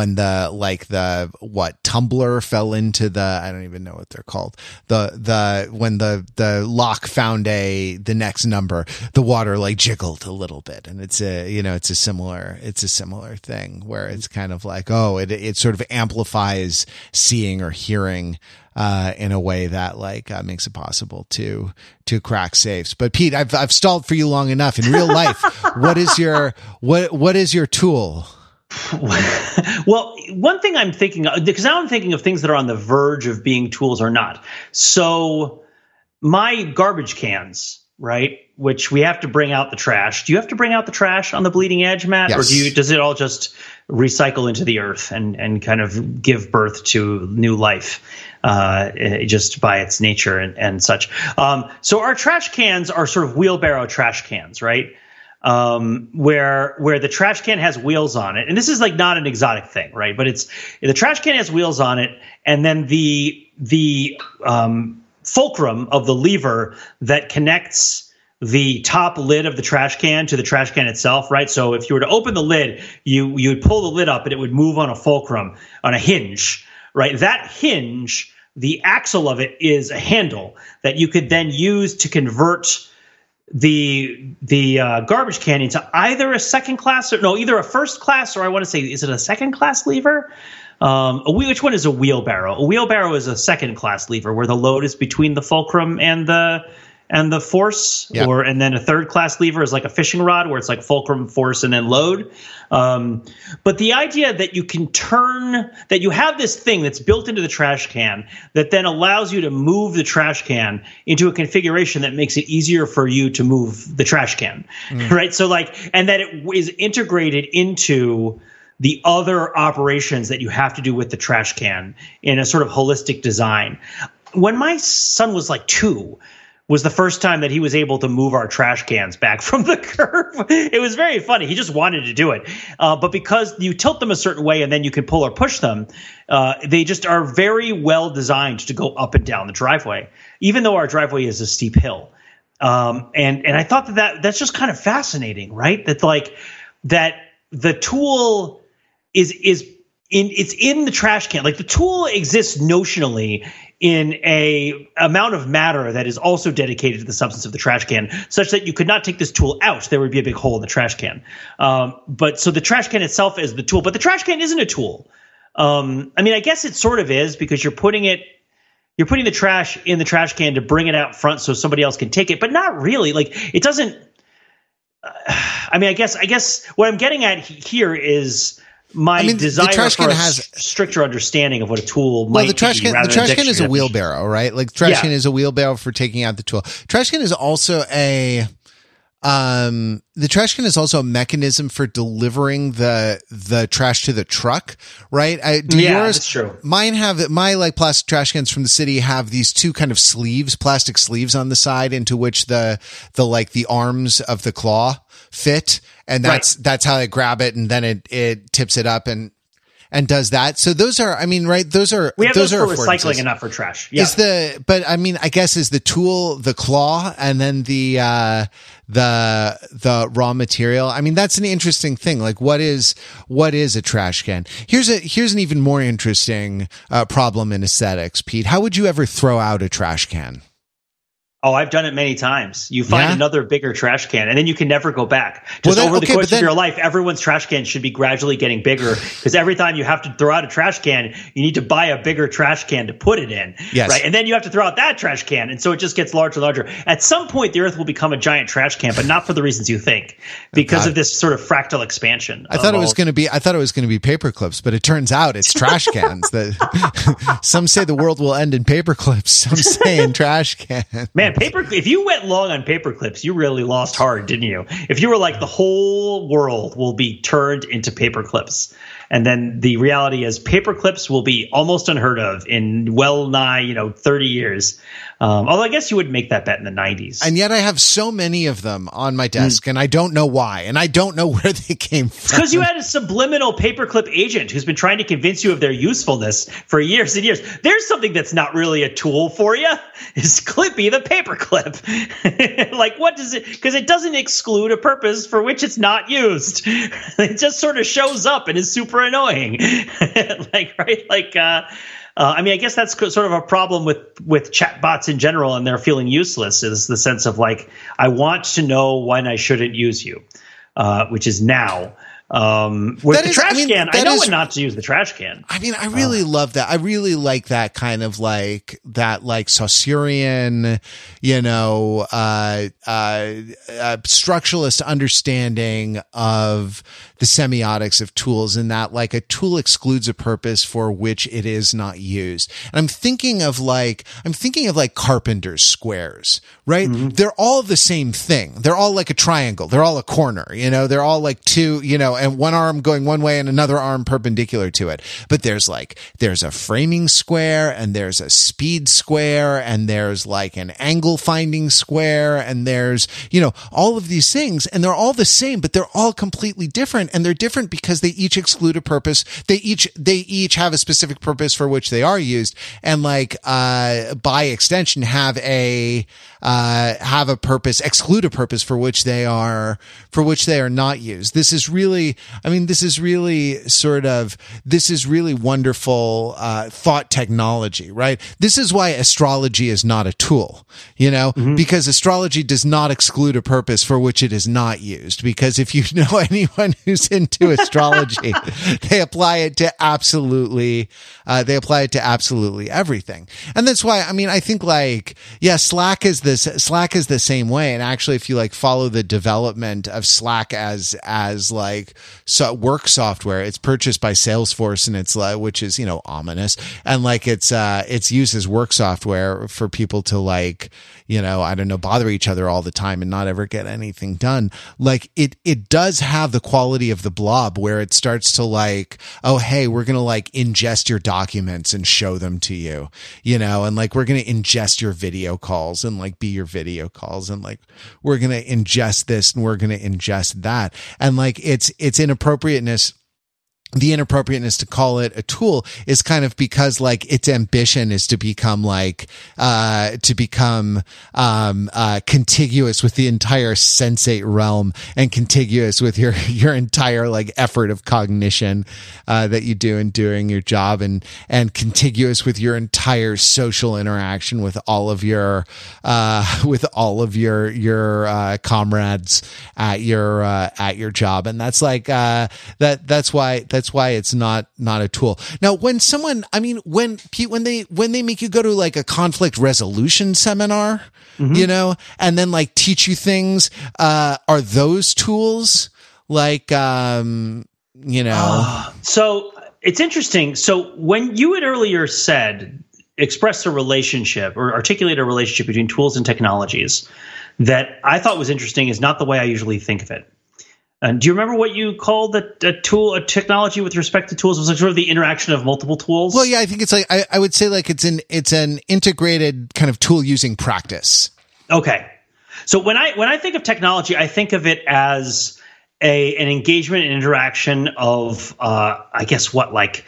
tumbler fell into I don't even know what they're called, when the lock found the next number, the water like jiggled a little bit, and it's a similar thing where it's kind of like, it sort of amplifies seeing or hearing in a way that makes it possible to crack safes. But Pete, I've stalled for you long enough. In real life, what is your tool?
Well, one thing I'm thinking of, because now I'm thinking of things that are on the verge of being tools or not. So my garbage cans, right, which we have to bring out the trash. Do you have to bring out the trash on the bleeding edge, Matt?
Yes.
Or does it all just recycle into the earth and kind of give birth to new life? Just by its nature and such. So our trash cans are sort of wheelbarrow trash cans, right? Where the trash can has wheels on it. And this is like not an exotic thing, right? But the trash can has wheels on it, and then the fulcrum of the lever that connects the top lid of the trash can to the trash can itself, right? So if you were to open the lid, you would pull the lid up and it would move on a fulcrum, on a hinge, right? That hinge, the axle of it is a handle that you could then use to convert the garbage can into either a second class either a first class, or I want to say, is it a second class lever? Which one is a wheelbarrow? A wheelbarrow is a second class lever where the load is between the fulcrum and the force, and then a third class lever is like a fishing rod where it's like fulcrum, force, and then load. But the idea that you have this thing that's built into the trash can that then allows you to move the trash can into a configuration that makes it easier for you to move the trash can, right? So and that it is integrated into the other operations that you have to do with the trash can in a sort of holistic design. When my son was like 2, was the first time that he was able to move our trash cans back from the curb. It was very funny. He just wanted to do it. But because you tilt them a certain way and then you can pull or push them, they just are very well designed to go up and down the driveway, even though our driveway is a steep hill. And I thought that's just kind of fascinating, right? That the tool it's in the trash can. Like the tool exists notionally in a amount of matter that is also dedicated to the substance of the trash can, such that you could not take this tool out. There would be a big hole in the trash can. But so the trash can itself is the tool, but the trash can isn't a tool. I guess it sort of is, because you're putting the trash in the trash can to bring it out front so somebody else can take it, but not really. Like it doesn't. I guess what I'm getting at here is my desire for a stricter understanding of what a tool might be.
The trash can is a wheelbarrow, right? Like the trash can is a wheelbarrow for taking out the tool. Trash can is also a the trash can is also a mechanism for delivering the trash to the truck, right?
That's true.
Mine have my like plastic trash cans from the city have these two kind of sleeves, plastic sleeves on the side into which the like the arms of the claw fit. And that's how I grab it. And then it tips it up and does that. So those are, I mean, right. Those are,
we have those for recycling and not for trash. Yeah.
But I mean, I guess is the tool, the claw, and then the raw material. I mean, that's an interesting thing. Like what is a trash can? Here's an even more interesting problem in aesthetics, Pete. How would you ever throw out a trash can?
Oh, I've done it many times. You find another bigger trash can, and then you can never go back. Over the course of your life, everyone's trash can should be gradually getting bigger, because every time you have to throw out a trash can, you need to buy a bigger trash can to put it in.
Yes.
Right? And then you have to throw out that trash can, and so it just gets larger and larger. At some point, the Earth will become a giant trash can, but not for the reasons you think, because of this sort of fractal expansion.
I thought it was going to be paper clips, but it turns out it's trash cans. Some say the world will end in paper clips. Some say in trash cans.
Man, if you went long on paper clips, you really lost hard, didn't you? If you were like, the whole world will be turned into paper clips, and then the reality is paper clips will be almost unheard of in well nigh 30 years. Although I guess you would make that bet in the 90s.
And yet I have so many of them on my desk, and I don't know why, and I don't know where they came from.
Because you had a subliminal paperclip agent who's been trying to convince you of their usefulness for years and years. There's something that's not really a tool for you. Is Clippy the paperclip? Like, what does it? Because it doesn't exclude a purpose for which it's not used. It just sort of shows up and is super annoying. I mean, I guess that's sort of a problem with chatbots in general, and they're feeling useless, is the sense of like, I want to know when I shouldn't use you, which is now. With the trash can, I know when not to use the trash can.
I mean, I really love that. I really like that kind of like that, like Saussurian, structuralist understanding of the semiotics of tools, in that like a tool excludes a purpose for which it is not used. And I'm thinking of like carpenter's squares, right? Mm-hmm. They're all the same thing. They're all like a triangle. They're all a corner, they're all like two, and one arm going one way and another arm perpendicular to it. But there's a framing square, and there's a speed square, and there's like an angle finding square, and there's, all of these things, and they're all the same, but they're all completely different. And they're different because they each exclude a purpose. They each have a specific purpose for which they are used. And by extension have a exclude a purpose for which they are not used. This is really wonderful, thought technology, right? This is why astrology is not a tool, because astrology does not exclude a purpose for which it is not used. Because if you know anyone who's into astrology, they apply it to absolutely everything. And that's why, I mean, I think Slack is the same way. And actually, if you follow the development of Slack as work software, it's purchased by Salesforce, and it's which is, ominous. And it's used as work software for people to bother each other all the time and not ever get anything done. It does have the quality of the Blob, where it starts to oh, hey, we're going to ingest your documents and show them to you, and we're going to ingest your video calls and be your video calls. And we're going to ingest this and we're going to ingest that. And its inappropriateness, the inappropriateness to call it a tool is kind of because its ambition is to become contiguous with the entire sensate realm, and contiguous with your entire effort of cognition that you do in doing your job, and contiguous with your entire social interaction with all of your comrades at your job. And that's that's why it's not a tool. Now, when they make you go to a conflict resolution seminar, mm-hmm. And then teach you things, are those tools?
So it's interesting. So when you had earlier expressed a relationship or articulated a relationship between tools and technologies, that I thought was interesting is not the way I usually think of it. Do you remember what you called a technology with respect to tools? It was like sort of the interaction of multiple tools.
Well, yeah, I think it's like I would say like it's an integrated kind of tool using practice. Okay.
So when I think of technology, I think of it as an engagement and interaction of I guess what like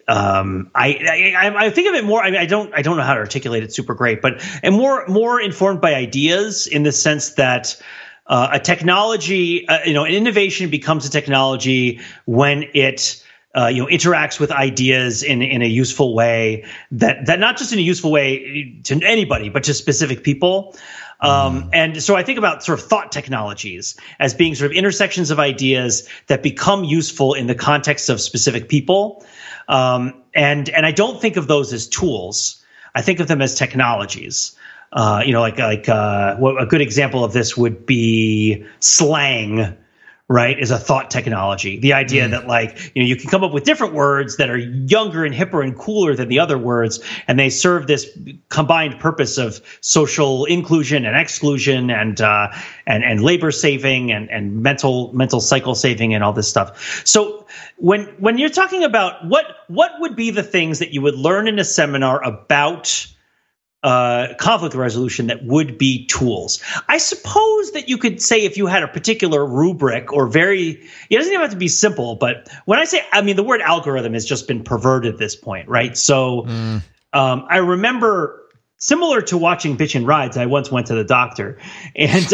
I think of it more. I mean, I don't know how to articulate it super great, but and more informed by ideas in the sense that. A technology, an innovation becomes a technology when it, interacts with ideas in a useful way that not just in a useful way to anybody, but to specific people. And so I think about sort of thought technologies as being sort of intersections of ideas that become useful in the context of specific people. And I don't think of those as tools. I think of them as technologies. What a good example of this would be slang, right? Is a thought technology. The idea that like, you can come up with different words that are younger and hipper and cooler than the other words, and they serve this combined purpose of social inclusion and exclusion and labor saving and mental cycle saving and all this stuff. So when you're talking about what would be the things that you would learn in a seminar about conflict resolution that would be tools. I suppose that you could say if you had a particular rubric or it doesn't even have to be simple, but when I say, I mean, the word algorithm has just been perverted at this point, right? So I remember similar to watching Bitchin' Rides, I once went to the doctor and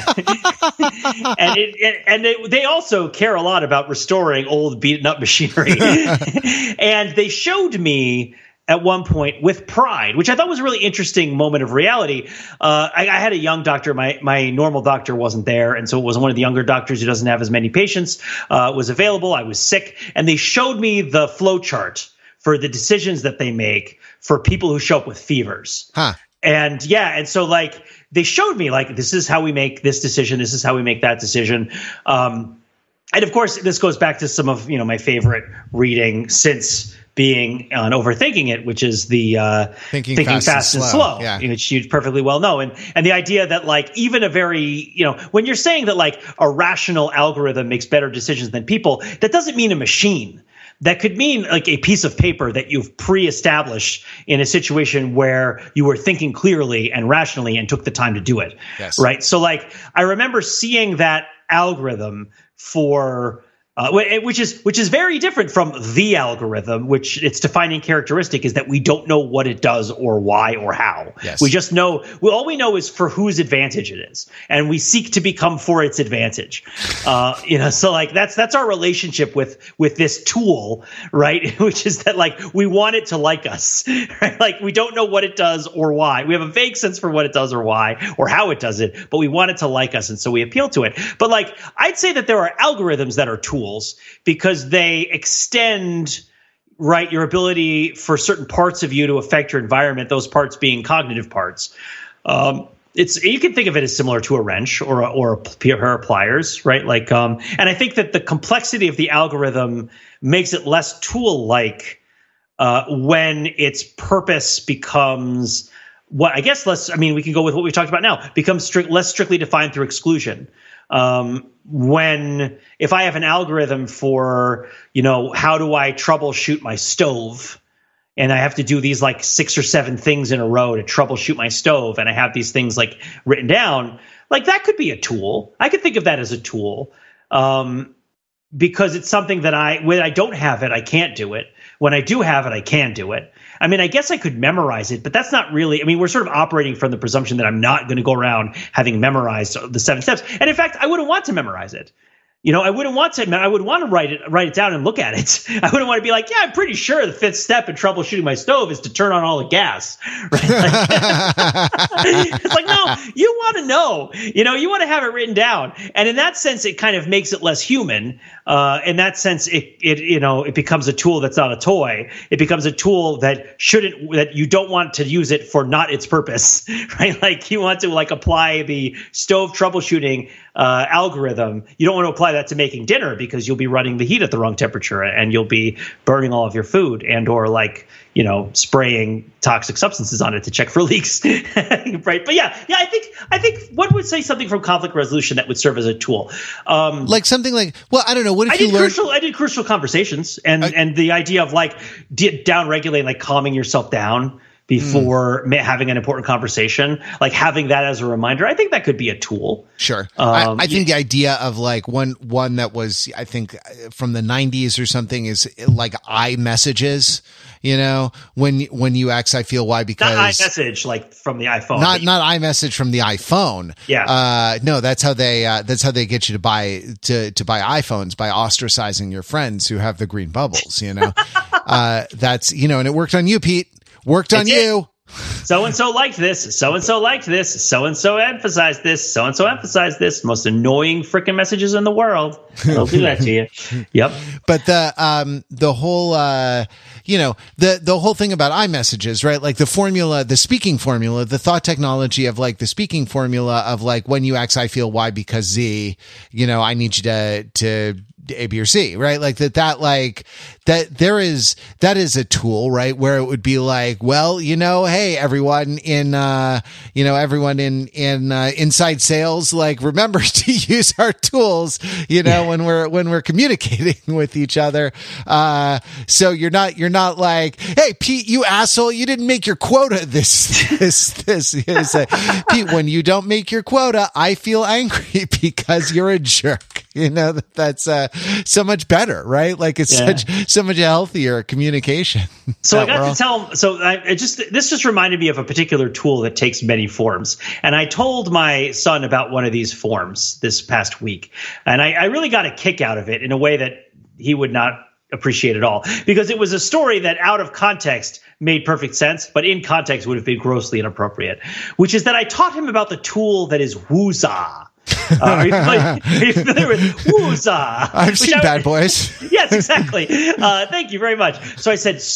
they also care a lot about restoring old beaten up machinery. And they showed me at one point with pride, which I thought was a really interesting moment of reality. I had a young doctor. My normal doctor wasn't there. And so it was one of the younger doctors who doesn't have as many patients was available. I was sick. And they showed me the flow chart for the decisions that they make for people who show up with fevers. And so like they showed me like, this is how we make this decision. This is how we make that decision. And of course, this goes back to some of, my favorite reading since being on Overthinking It, which is the Thinking Fast and Slow, which you perfectly well know. And the idea that like even a very, when you're saying that like a rational algorithm makes better decisions than people, that doesn't mean a machine. That could mean like a piece of paper that you've pre-established in a situation where you were thinking clearly and rationally and took the time to do it. Yes. Right. So like I remember seeing that algorithm for which is very different from the algorithm, which its defining characteristic is that we don't know what it does or why or how. Yes. We just know all we know is for whose advantage it is, and we seek to become for its advantage. So like that's our relationship with this tool, right? Which is that like we want it to like us, right? Like we don't know what it does or why. We have a vague sense for what it does or why or how it does it, but we want it to like us, and so we appeal to it. But like I'd say that there are algorithms that are tools because they extend, right, your ability for certain parts of you to affect your environment, those parts being cognitive parts. You can think of it as similar to a wrench or a pair of pliers, right? Like, and I think that the complexity of the algorithm makes it less tool-like when its purpose becomes what I guess less. I mean, we can go with what we've talked about now. Becomes less strictly defined through exclusion. If I have an algorithm for, how do I troubleshoot my stove, and I have to do these like 6 or 7 things in a row to troubleshoot my stove, and I have these things like written down, like that could be a tool. I could think of that as a tool, because it's something that when I don't have it, I can't do it. When I do have it, I can do it. I mean, I guess I could memorize it, but that's not really, I mean, we're sort of operating from the presumption that I'm not going to go around having memorized the 7 steps. And in fact, I wouldn't want to memorize it. I would want to write it down and look at it. I wouldn't want to be like, yeah, I'm pretty sure the 5th step in troubleshooting my stove is to turn on all the gas. Right? It's like, no, you want to know, you want to have it written down. And in that sense, it kind of makes it less human. In that sense, it becomes a tool that's not a toy. It becomes a tool that you don't want to use it for not its purpose, right? Like you want to like apply the stove troubleshooting algorithm. You don't want to apply that to making dinner because you'll be running the heat at the wrong temperature and you'll be burning all of your food and or like, spraying toxic substances on it to check for leaks. Right. But yeah, I think one would say something from conflict resolution that would serve as a tool.
Like something like, well, I don't know. What if
I did crucial conversations and the idea of like down regulating, like calming yourself down before having an important conversation, like having that as a reminder. I think that could be a tool.
Sure. I think the idea of like one that was, I think from the 90s or something is like iMessages, when you X, I feel why, because
not iMessage, like from the iPhone,
not iMessage from the iPhone.
Yeah.
No, that's how they get you to buy iPhones, by ostracizing your friends who have the green bubbles, that's, and it worked on you, Pete. Worked on you.
So-and-so liked this. So-and-so liked this. So-and-so emphasized this. So-and-so emphasized this. Most annoying freaking messages in the world. They'll do that to you. Yep.
But the whole, the whole thing about iMessages, right? Like the formula, the speaking formula, the thought technology of like the speaking formula of like, when you X, I feel Y because Z, I need you to A, B, or C, right? Like that is a tool, right? Where it would be like, well, hey, everyone in inside sales, like remember to use our tools, when we're communicating with each other. So you're not like, hey, Pete, you asshole, you didn't make your quota this. It's like, Pete, when you don't make your quota, I feel angry because you're a jerk. That's so much better, right? Like it's so much healthier communication.
So I got to tell. So this just reminded me of a particular tool that takes many forms. And I told my son about one of these forms this past week, and I really got a kick out of it in a way that he would not appreciate at all, because it was a story that out of context made perfect sense, but in context would have been grossly inappropriate, which is that I taught him about the tool that is Woozah. Are you familiar with Woozah?
I've seen Bad Boys.
Yes, exactly. Thank you very much. So I said,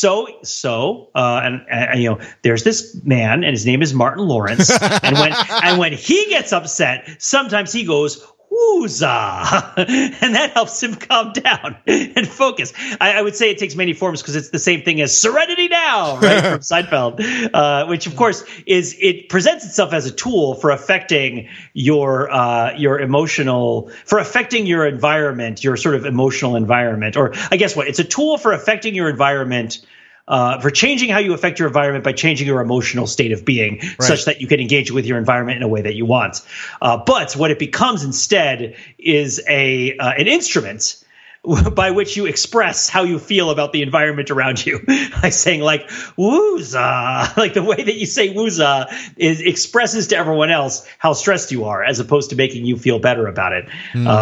and there's this man, and his name is Martin Lawrence, and when he gets upset, sometimes he goes Woozah, and that helps him calm down and focus. I would say it takes many forms because it's the same thing as Serenity Now, right, from Seinfeld, which of course it presents itself as a tool for affecting your emotional, for affecting your environment, your sort of emotional environment, or I guess what, it's a tool for affecting your environment. For changing how you affect your environment by changing your emotional state of being, right, such that you can engage with your environment in a way that you want. But what it becomes instead is an instrument by which you express how you feel about the environment around you by saying like Woozah, like the way that you say Woozah expresses to everyone else how stressed you are, as opposed to making you feel better about it.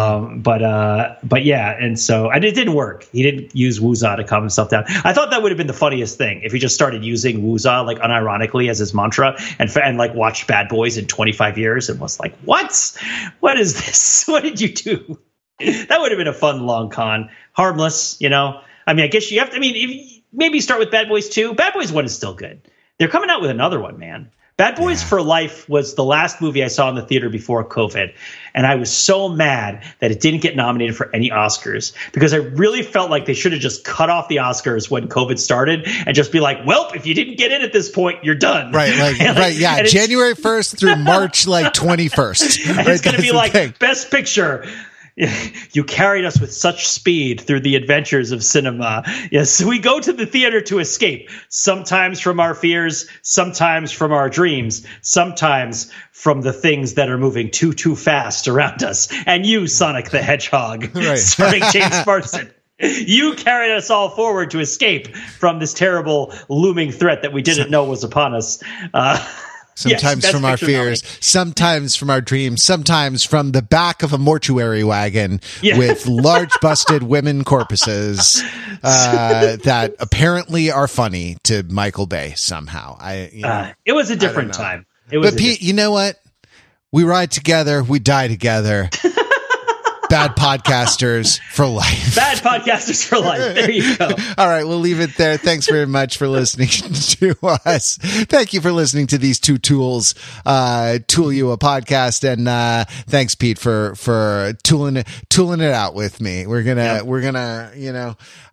But yeah, and so it didn't work. He didn't use Woozah to calm himself down. I thought that would have been the funniest thing if he just started using Woozah like unironically as his mantra and like watched Bad Boys in 25 years and was like, what is this? What did you do? That would have been a fun long con. Harmless, I mean, I guess you have to, maybe start with Bad Boys 2. Bad Boys 1 is still good. They're coming out with another one, man. Bad Boys for Life was the last movie I saw in the theater before COVID. And I was so mad that it didn't get nominated for any Oscars, because I really felt like they should have just cut off the Oscars when COVID started and just be like, well, if you didn't get in at this point, you're done.
Right. Right. Yeah. January 1st through March 21st.
Right, it's going to be like Best Picture. You carried us with such speed through the adventures of cinema. Yes, we go to the theater to escape, sometimes from our fears, sometimes from our dreams, sometimes from the things that are moving too fast around us. And you, Sonic the Hedgehog, right, starring James Marsden. You carried us all forward to escape from this terrible looming threat that we didn't know was upon us.
Sometimes from our fears, sometimes from our dreams, sometimes from the back of a mortuary wagon with large busted women corpses that apparently are funny to Michael Bay somehow.
It was a different time.
But Pete, you know what? We ride together, we die together. Bad podcasters for life.
Bad podcasters for life. There you go.
All right, we'll leave it there. Thanks very much for listening to us. Thank you for listening to these two tools, Tool You a podcast, and thanks, Pete, for tooling it out with me. We're gonna, you know,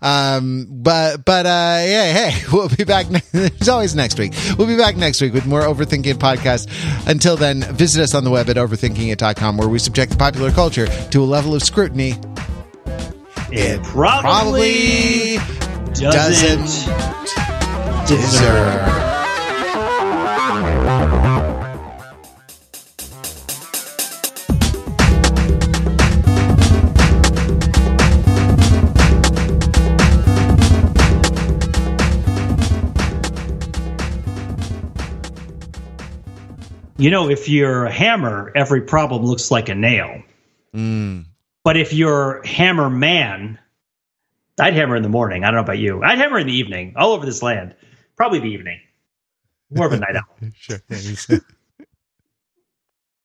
hey, we'll be back. There's always next week. We'll be back next week with more Overthinking It podcast. Until then, visit us on the web at overthinkingit.com, where we subject the popular culture to a level of scrutiny
it probably doesn't deserve. You know, if you're a hammer, every problem looks like a nail. But if you're hammer man, I'd hammer in the morning. I don't know about you. I'd hammer in the evening, all over this land. Probably the evening. More of a night owl.
Sure.